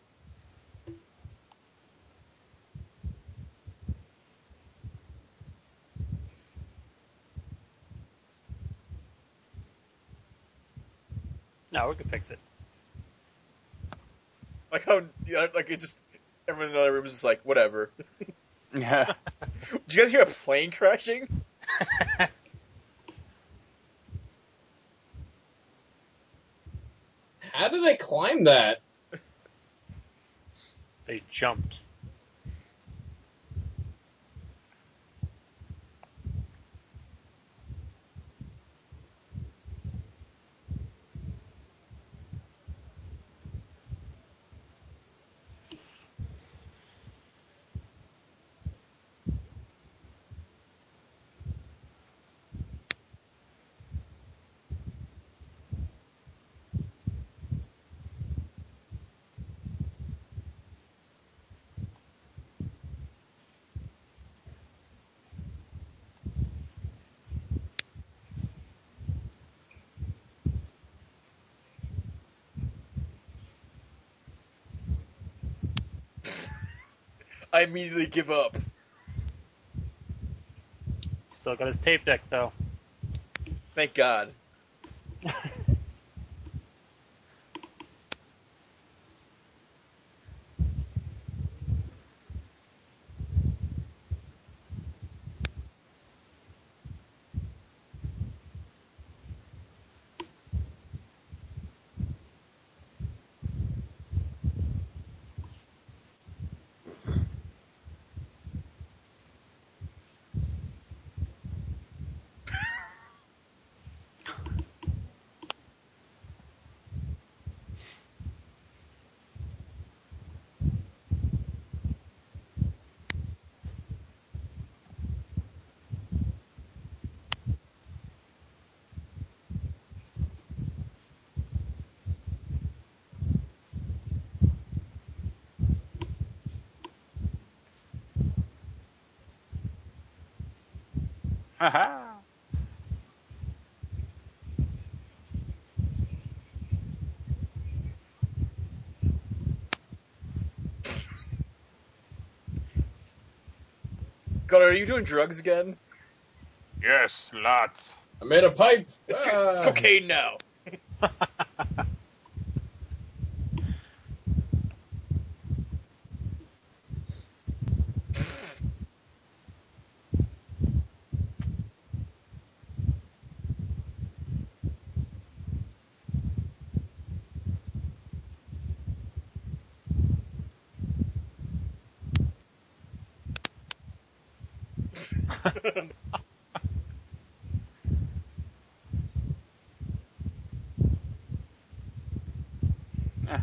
No, we can fix it. Like how, yeah, like it just, everyone in the other room is just like, whatever. Yeah. Did you guys hear a plane crashing? How do they climb that? They jumped. I immediately give up. Still got his tape deck though. Thank God. Haha. God, are you doing drugs again? Yes, lots. I made a pipe. It's, co- Ah. it's cocaine now. Eh.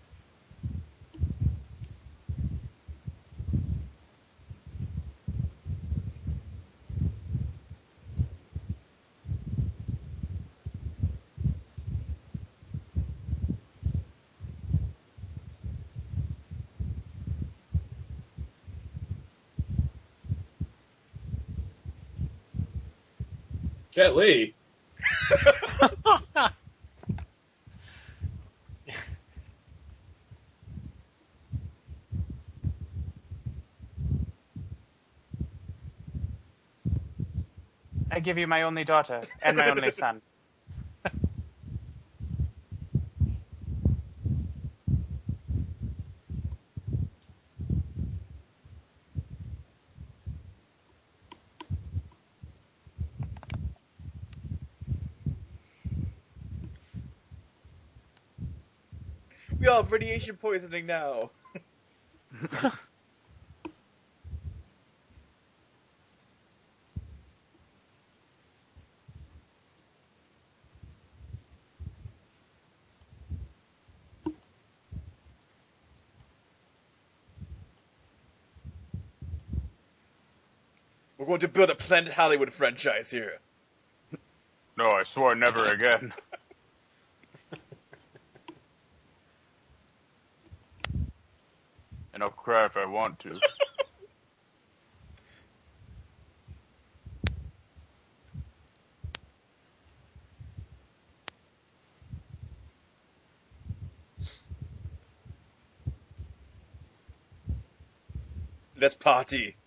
Jet Li. I give you my only daughter and my only son. We all have radiation poisoning now. We're going to build a Planet Hollywood franchise here. No, I swore never again. And I'll cry if I want to. Let's party.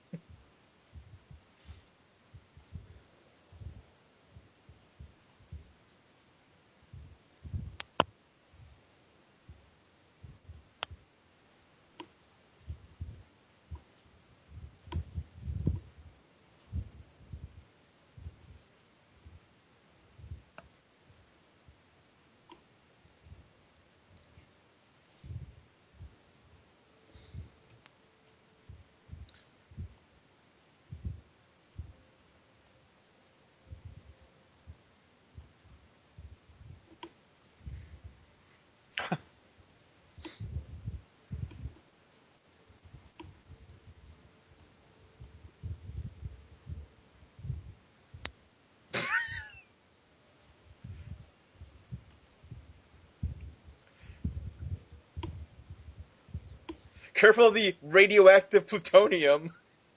Careful of the radioactive plutonium.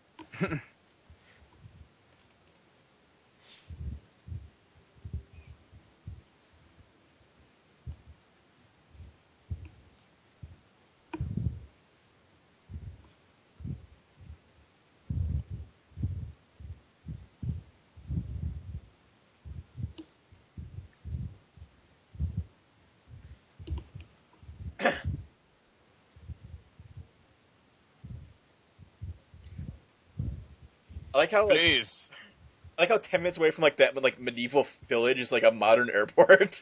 I like how like Please. I like how ten minutes away from like that like medieval village is like a modern airport.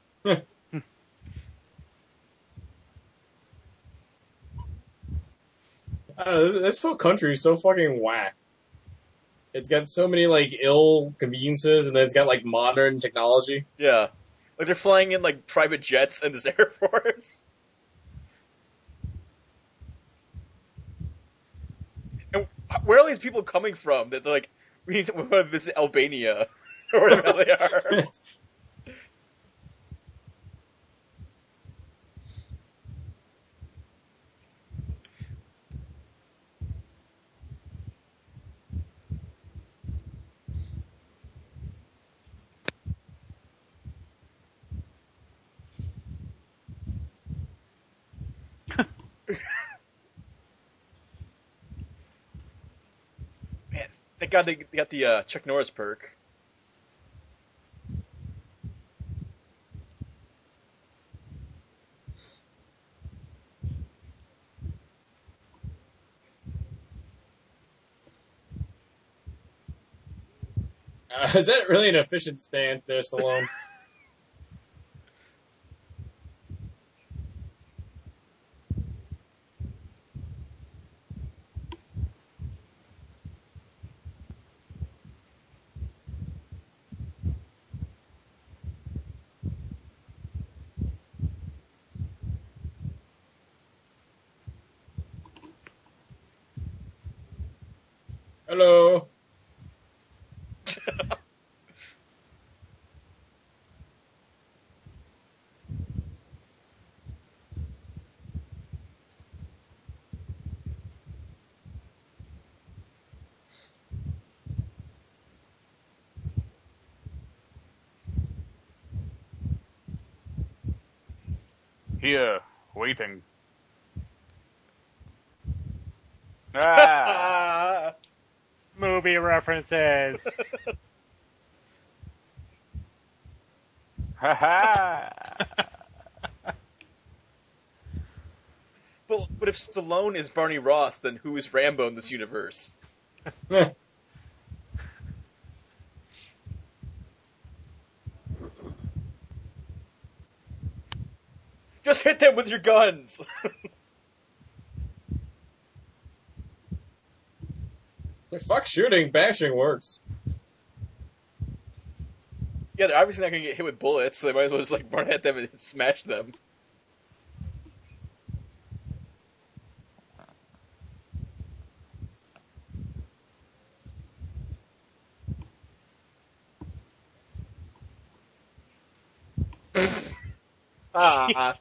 I don't know, this whole country is so fucking whack. It's got so many, like, ill conveniences, and then it's got, like, modern technology. Yeah, like they're flying in like private jets in this airport. And where are all these people coming from? That they're like, we need to, we want to visit Albania or whatever they are. Man, thank God they got the uh, Chuck Norris perk. Uh, is that really an efficient stance there, Stallone? Hello. Here, waiting. Ah! Movie references. Ha ha! But but if Stallone is Barney Ross, then who is Rambo in this universe? Just hit them with your guns. Fuck shooting, bashing works. Yeah, they're obviously not going to get hit with bullets, so they might as well just like run at them and smash them. Ah.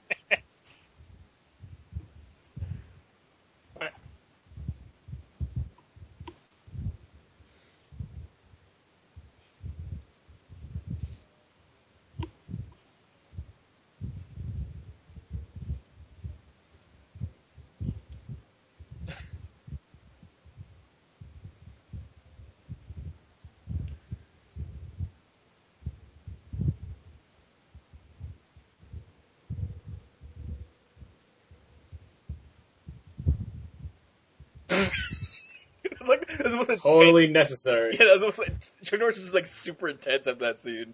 It's like it's almost Totally intense. necessary. Yeah, that's almost like Chuck Norris is like super intense at that scene.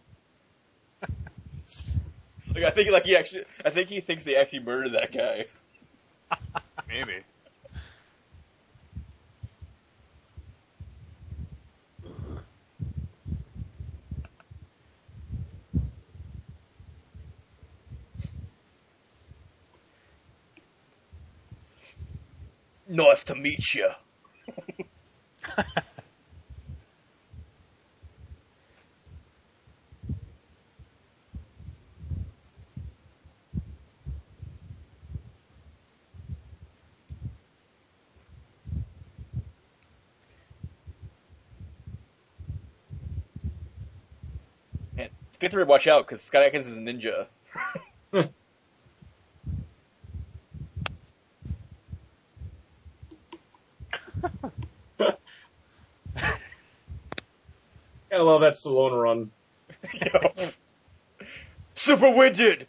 Like I think like he actually, I think he thinks they actually murdered that guy. Maybe. Knife to meet you. And Statham better watch out because Scott Adkins is a ninja. Gotta love that Stallone run. Yo. Super Widget.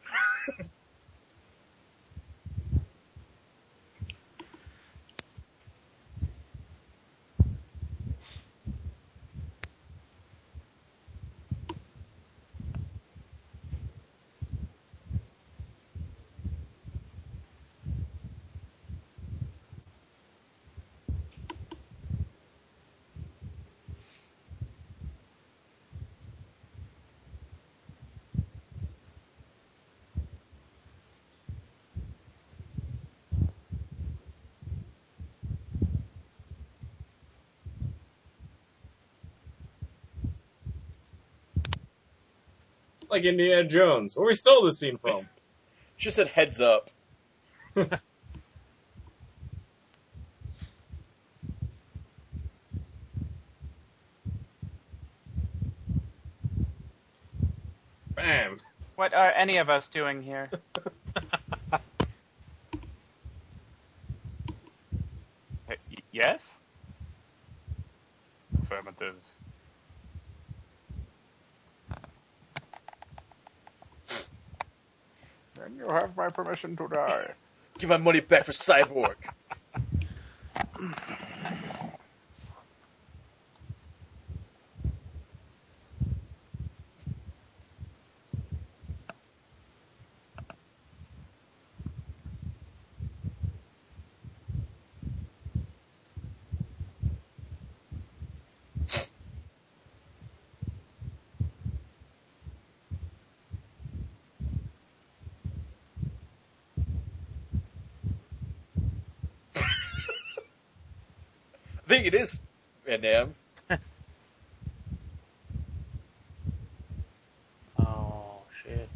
Like Indiana Jones, where we stole this scene from. She said heads up. Bam. What are any of us doing here? Uh, y- yes? Affirmative. Then you have my permission to die. Give my money back for Cyborg. I think it is Van Damme. Oh, shit.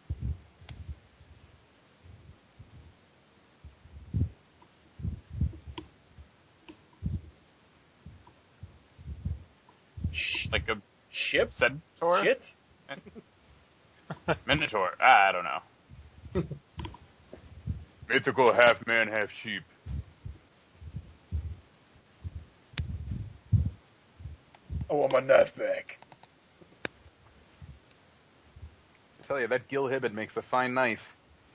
Sh- Like a Ship? centaur? Shit? Minotaur. Ah, I don't know. Mythical half man, half sheep. I want my knife back. If tell you, that Gil Hibbett makes a fine knife.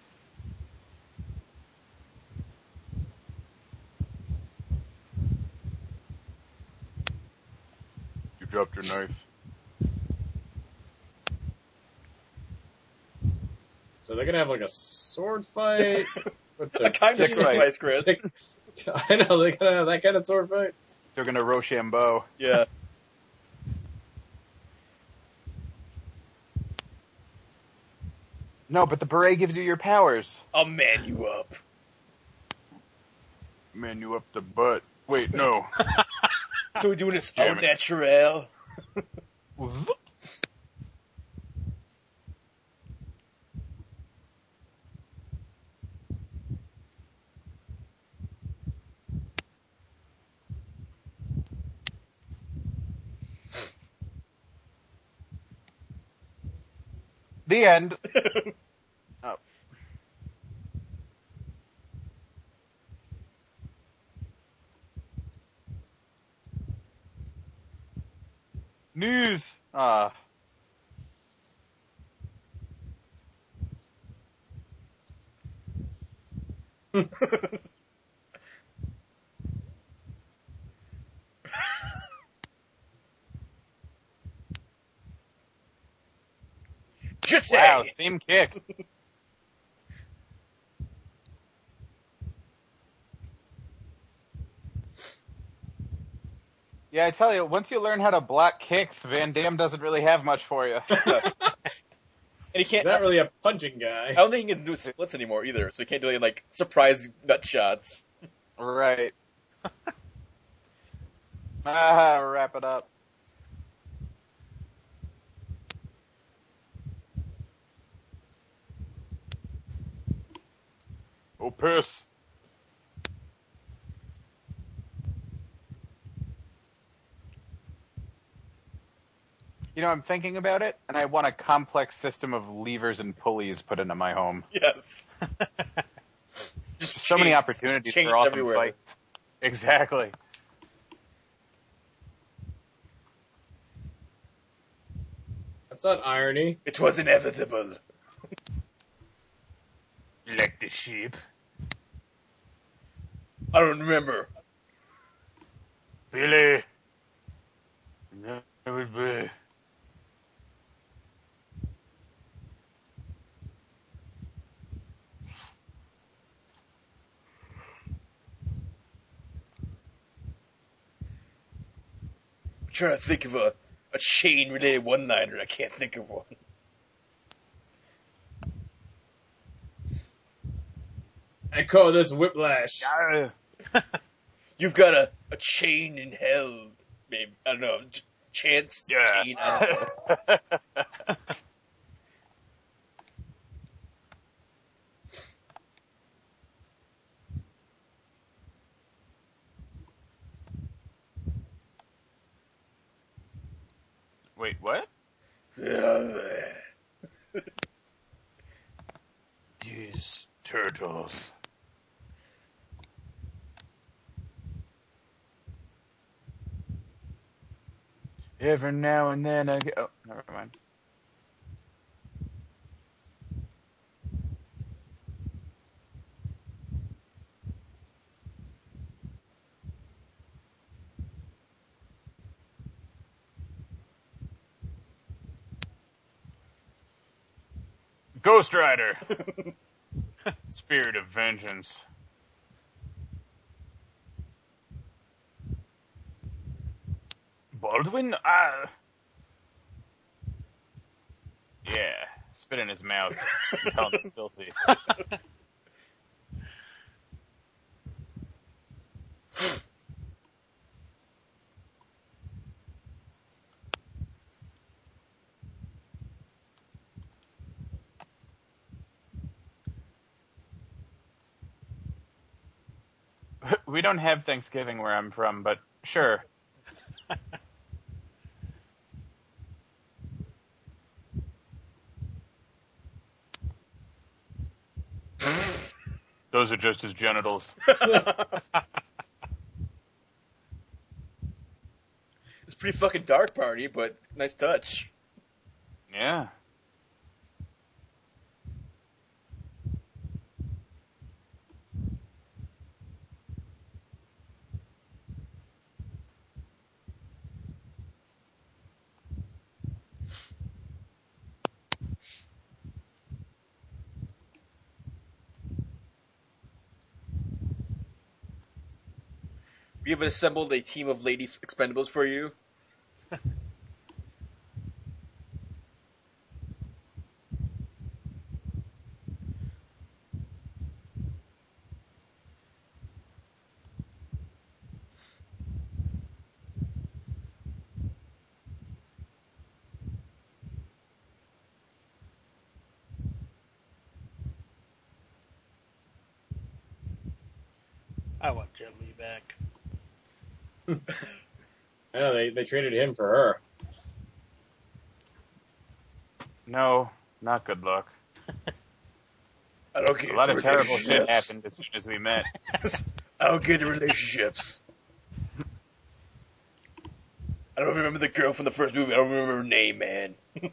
You dropped your knife. So they're gonna have like a sword fight. with their A kind of dick sword fights. fight, Chris. Dick- I know they're gonna have that kind of sword fight. They're gonna Rochambeau. Yeah. No, but the beret gives you your powers. I'll man you up. Man, you up the butt. Wait, no. So we're doing this au Damn it. naturel. The end. Oh. News. Ah. Jitsu. Wow, same kick. Yeah, I tell you, once you learn how to block kicks, Van Damme doesn't really have much for you. And he He's can't. not really a punching I guy. don't think he can do splits anymore either, so he can't do any like surprise nut shots. Right. Ah, wrap it up. Oh, piss. You know, I'm thinking about it, and I want a complex system of levers and pulleys put into my home. Yes. Just So many chains. opportunities Chains for awesome everywhere. fights. Exactly. That's not irony. It was inevitable. Like the sheep. I don't remember. Billy. Never be. I'm trying to think of a, a chain related one liner. I can't think of one. I call this whiplash. Ah. You've got a, a chain in hell, maybe. I don't know. Ch- Chance Yeah. chain. I don't know. Wait, what? These turtles. Every now and then I get. Oh, never mind. Ghost Rider. Spirit of vengeance. Baldwin? Ah. Yeah. Spit in his mouth. And tell him it's filthy. We don't have Thanksgiving where I'm from, but sure. Those are just his genitals. It's a pretty fucking dark party, but nice touch. Yeah. We have assembled a team of lady expendables for you. I want Jet Li back. I know they, they traded him for her. No, not good luck. I don't get A lot of terrible shit relationships. happened as soon as we met. I don't get the relationships. I don't remember the girl from the first movie. I don't remember her name, man.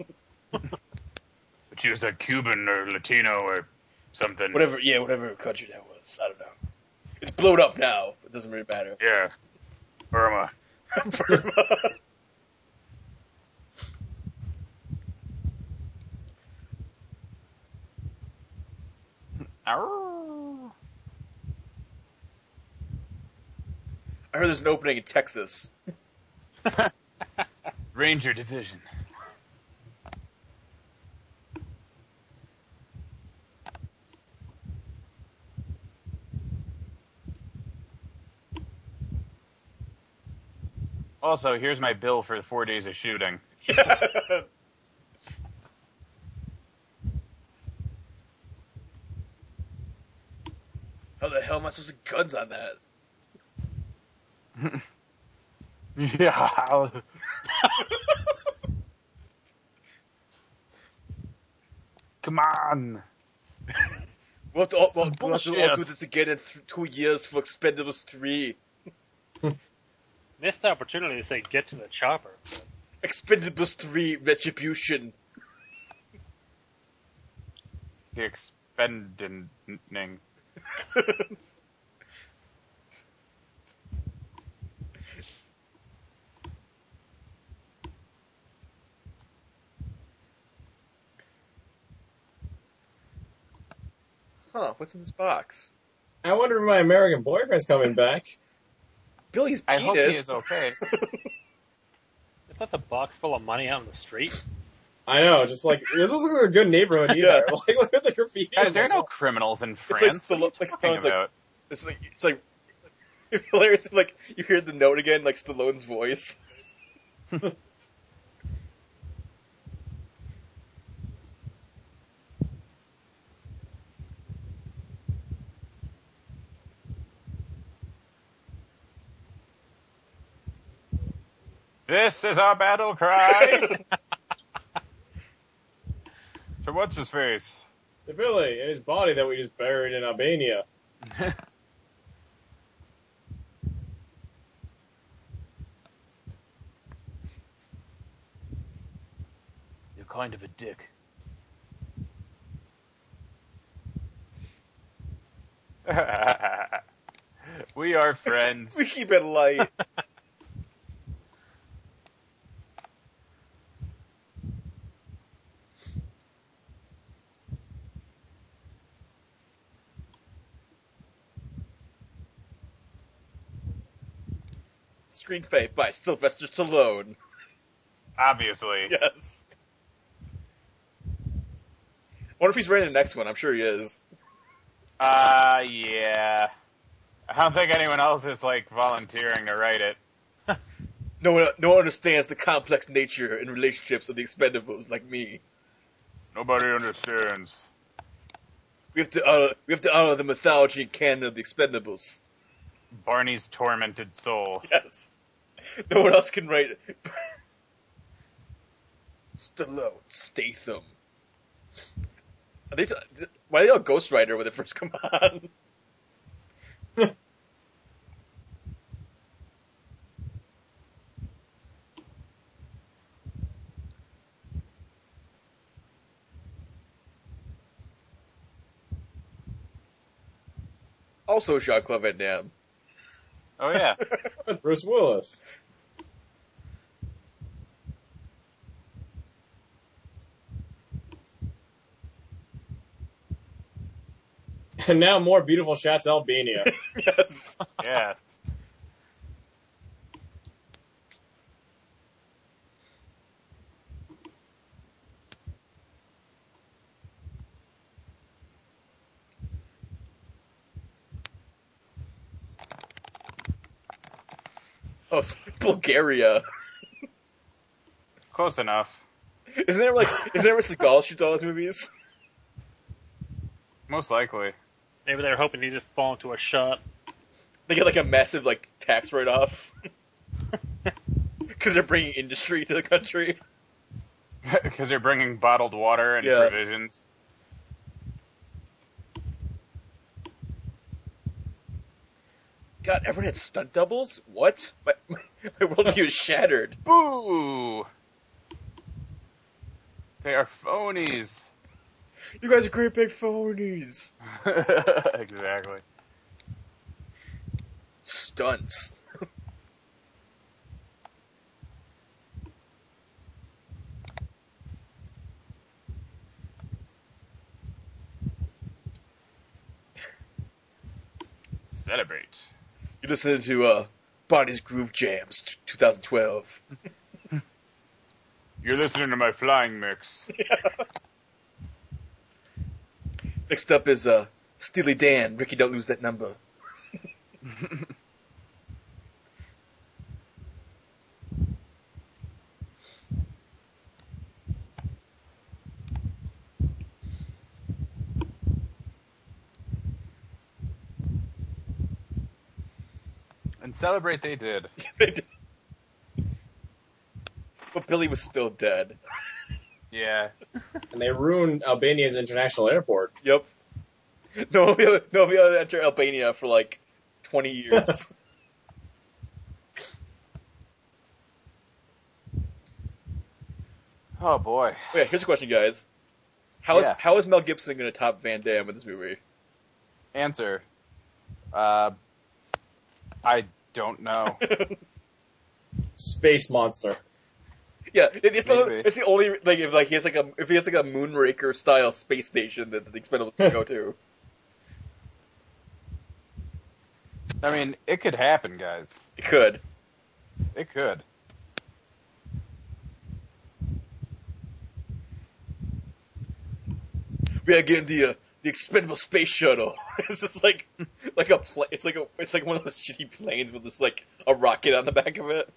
But she was a Cuban or Latino or something. Whatever, yeah, whatever country that was. I don't know. It's blown up now. It doesn't really matter. Yeah. Burma. Burma. Arr. I heard there's an opening in Texas. Ranger Division. Also, here's my bill for the four days of shooting. How the hell am I supposed to get guns on that? Yeah. Come on. We'll have to all, we'll, This is we'll have to all bullshit. do this again in th- two years for Expendables three. Missed opportunity to say get to the chopper. Expendables three Retribution. The expending. Huh, what's in this box? I wonder if my American boyfriend's coming back. Billy's I penis. hope he is okay. Is that the box full of money out on the street? I know, just like, this isn't a good neighborhood either. Yeah. Like, look at the graffiti. Guys, there are no criminals in like France. Stallone- what are you like talking Stallone's like- about? It's like it's like it's hilarious. Like you hear the note again, like Stallone's voice. This is our battle cry. So what's his face? The Billy and his body that we just buried in Albania. You're kind of a dick. We are friends. We keep it light. Screenplay by Sylvester Stallone. Obviously. Yes. I wonder if he's writing the next one. I'm sure he is. Uh, yeah. I don't think anyone else is, like, volunteering to write it. No one, no one understands the complex nature and relationships of the Expendables like me. Nobody understands. We have to, uh, we have to honor the mythology and canon of the Expendables. Barney's tormented soul. Yes. No one else can write it. Stallone, Statham. Are they? T- why are they all Ghost Rider when they first come on? Also, Jean-Claude Van Damme. Oh, yeah. With Bruce Willis. And now more beautiful shots, Albania. Yes. Yes. Oh, s- Bulgaria. Close enough. Isn't there like isn't there where Seagal shoots all his movies? Most likely. Maybe they're hoping he just fall into a shot. They get like a massive like tax write off because they're bringing industry to the country. Because they're bringing bottled water and Yeah. provisions. God, everyone had stunt doubles? What? My, my, my worldview is shattered. Boo! They are phonies. You guys are great big phonies. Exactly. Stunts. Celebrate. You listening to uh, Bonnie's Groove Jams t- twenty twelve. You're listening to my flying mix. Next up is uh, Steely Dan. Ricky, don't lose that number. And celebrate they did. They did. But Billy was still dead. Yeah. And they ruined Albania's international airport. Yep. No one will be able, no one will be able to enter Albania for like twenty years. Oh boy. Okay, here's a question, guys. How is Yeah. how is Mel Gibson going to top Van Damme in this movie? Answer. Uh, I don't know. Space monster. Yeah, it, it's, the, Maybe. it's the only like if like he has like a if he has like a Moonraker style space station that the Expendables can go to. I mean, it could happen, guys. It could. It could. We gotta get in the uh, the expendable space shuttle. It's just like like a pla- it's like a it's like one of those shitty planes with just like a rocket on the back of it,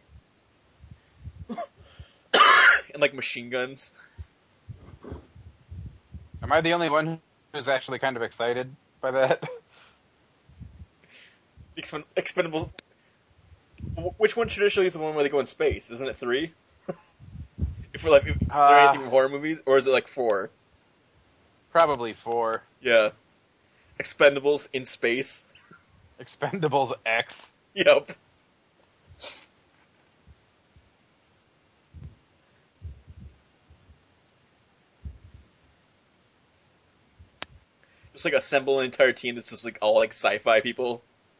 and like machine guns. Am I the only one who's actually kind of excited by that? Expend- expendable. wh- Which one traditionally is the one where they go in space? Isn't it three? If we're like, if there Uh, anything from horror movies, or is it like four? Probably four. Yeah. Expendables in space. Expendables X. Yep. Just like assemble an entire team that's just like all like sci-fi people.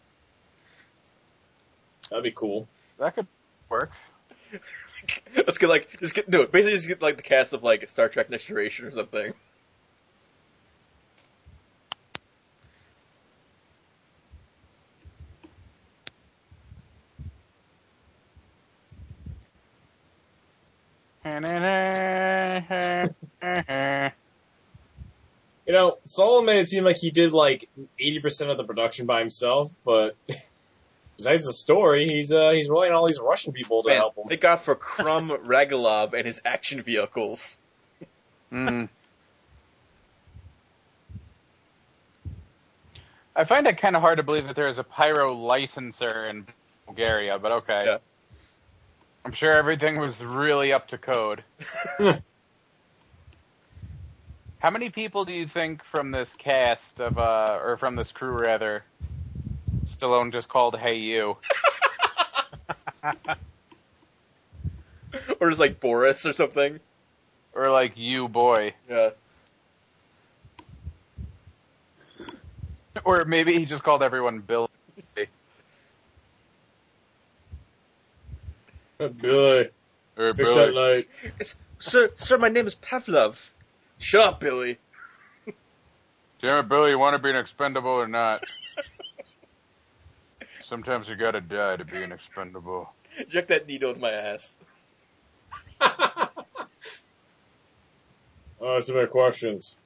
That'd be cool. That could work. Let's get like just get do it. Basically, just get like the cast of like Star Trek Next Generation or something. You know, Saul made it seem like he did like eighty percent of the production by himself, but besides the story, he's uh he's relying on all these Russian people to Man, help him. thank God for Krum Ragalov and his action vehicles. Mm. I find it kind of hard to believe that there is a pyro licensor in Bulgaria, but okay. Yeah. I'm sure everything was really up to code. How many people do you think from this cast of, uh, or from this crew rather, Stallone just called "Hey You"? Or just like Boris or something. Or like "You Boy"? Yeah. Or maybe he just called everyone Billy. Billy, Or fix that Billy. light. It's, sir, sir, my name is Pavlov. Shut up, Billy. Damn it, Billy, you want to be an expendable or not? Sometimes you gotta die to be an expendable. Inject that needle in my ass. Oh, some more questions.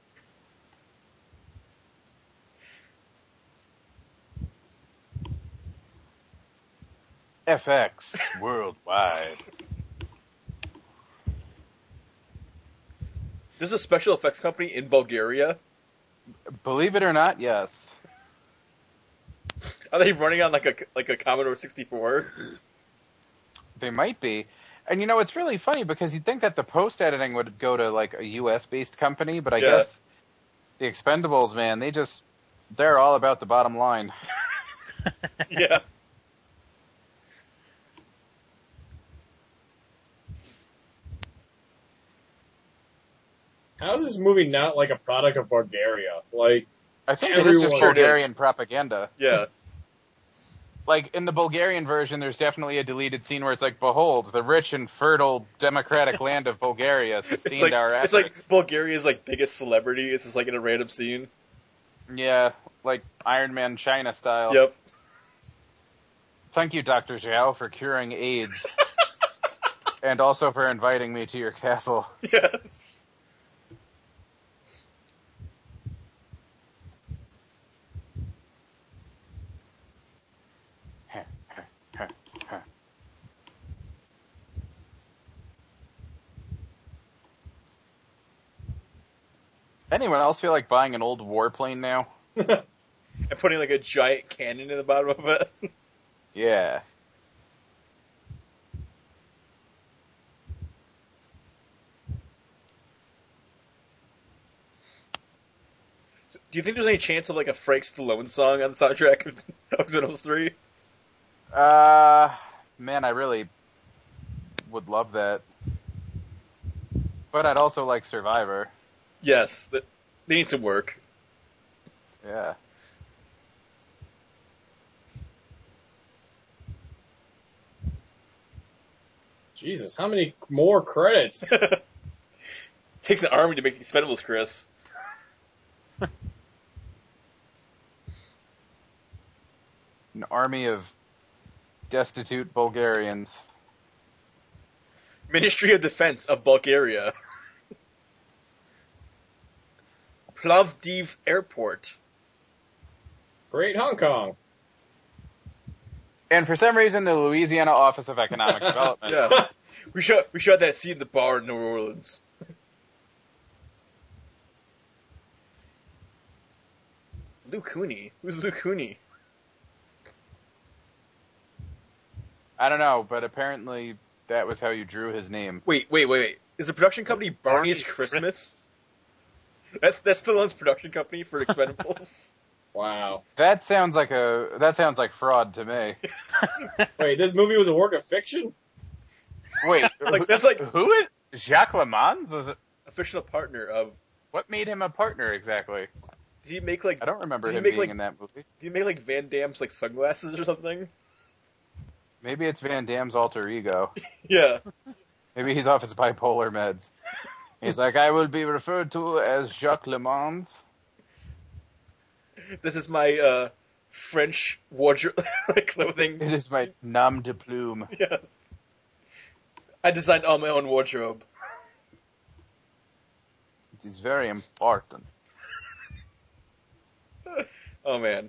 F X worldwide. There's a special effects company in Bulgaria. Believe it or not, yes. Are they running on like a like a Commodore sixty-four? They might be. And you know, it's really funny because you'd think that the post-editing would go to like a U S-based company, but I Yeah. guess the Expendables, man, they just, they're all about the bottom line. Yeah. How is this movie not like a product of Bulgaria? Like, I think it is just Everyone Bulgarian is. propaganda. Yeah. Like, in the Bulgarian version, there's definitely a deleted scene where it's like, behold, the rich and fertile democratic land of Bulgaria sustained It's like our it's efforts. like Bulgaria's like biggest celebrity. It's just like in a random scene. Yeah, like Iron Man China style. Yep. Thank you, Doctor Zhao, for curing AIDS. And also for inviting me to your castle. Yes. Anyone else feel like buying an old warplane now? And putting like a giant cannon in the bottom of it. Yeah. Do you think there's any chance of like a Frank Stallone song on the soundtrack of Expendables three? Uh, man, I really would love that. But I'd also like Survivor. Yes, th- they need some work. Yeah. Jesus, how many more credits? Takes an army to make the Expendables, Chris. An army of destitute Bulgarians. Ministry of Defense of Bulgaria. Plovdiv Airport. Great Hong Kong. And for some reason, the Louisiana Office of Economic Development. Yeah. we should we should have that scene in the bar in New Orleans. Lou Cooney? Who's Lou Cooney? I don't know, but apparently that was how you drew his name. Wait, wait, wait, wait. Is the production company Barney's Barney's Christmas? That's that's Stallone's production company for Expendables. Wow. That sounds like a that sounds like fraud to me. Wait, this movie was a work of fiction? Wait, Like that's like who is Jacques Lemans? Was it? a fictional partner of. What made him a partner exactly? Did he make like? I don't remember Did he him make, being like- in that movie. Did he make like Van Damme's like sunglasses or something? Maybe it's Van Damme's alter ego. Yeah. Maybe he's off his bipolar meds. He's like, I will be referred to as Jacques Lemans. This is my uh, French wardrobe clothing. It is my nom de plume. Yes. I designed all my own wardrobe. It is very important. Oh man.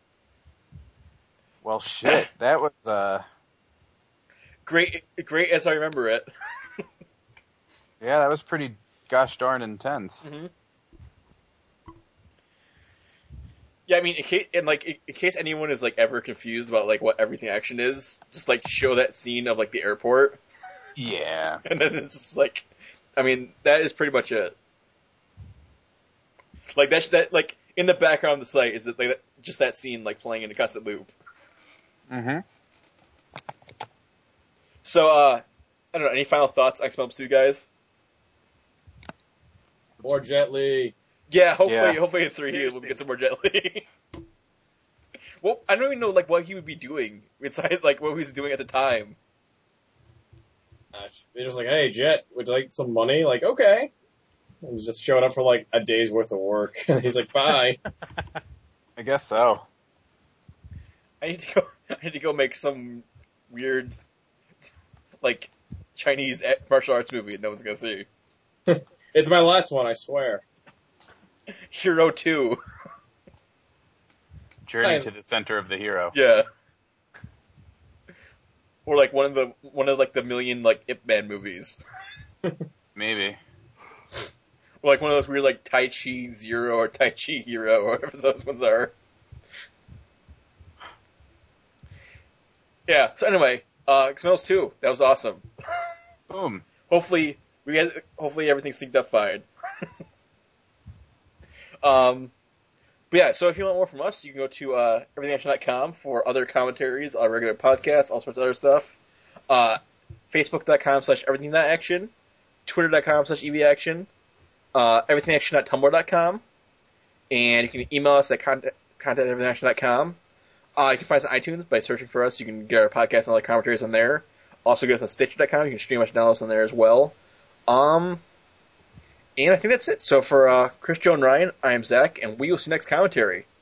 Well, shit, that was, uh, Great, great as I remember it. yeah, that was pretty gosh darn intense. Mm-hmm. Yeah, I mean, in case, and like, in, in case anyone is like ever confused about like what everything action is, just like show that scene of like the airport, Yeah. and then it's just like, I mean, that is pretty much it. Like that's that like in the background of the site is it like just that scene like playing in a constant loop. Mm-hmm. So, uh, I don't know. Any final thoughts on Expendables two, guys? More Jet Li. Yeah, hopefully, Yeah. hopefully in three we'll get some more Jet Li. Well, I don't even know like what he would be doing inside, like what he was doing at the time. They're just like, hey, Jet, would you like some money? Like, okay. And he just showed up for like a day's worth of work. He's like, bye. I guess so. I need to go. I need to go make some weird, like Chinese a- martial arts movie that no one's gonna see. It's my last one, I swear. Hero two. Journey I- to the center of the hero. Yeah. or like one of the one of like the million like Ip Man movies, Maybe. or like one of those weird like Tai Chi Zero or Tai Chi Hero or whatever those ones are. Yeah. So anyway, uh, Expendables two, that was awesome. Boom. Hopefully we get hopefully everything synced up fine. um. But yeah, so if you want more from us, you can go to uh, everything action dot com for other commentaries, our regular podcasts, all sorts of other stuff. Uh, Facebook dot com slash everything dot action, Twitter dot com slash evaction, uh, everything action dot tumblr dot com, and you can email us at contact, contact everything action dot com. Uh, you can find us on iTunes by searching for us. You can get our podcast and other commentaries on there. Also get us on Stitcher dot com. You can stream us and download us on there as well. Um... And I think that's it. So for uh, Chris, Joe, and Ryan, I am Zach, and we will see you next commentary.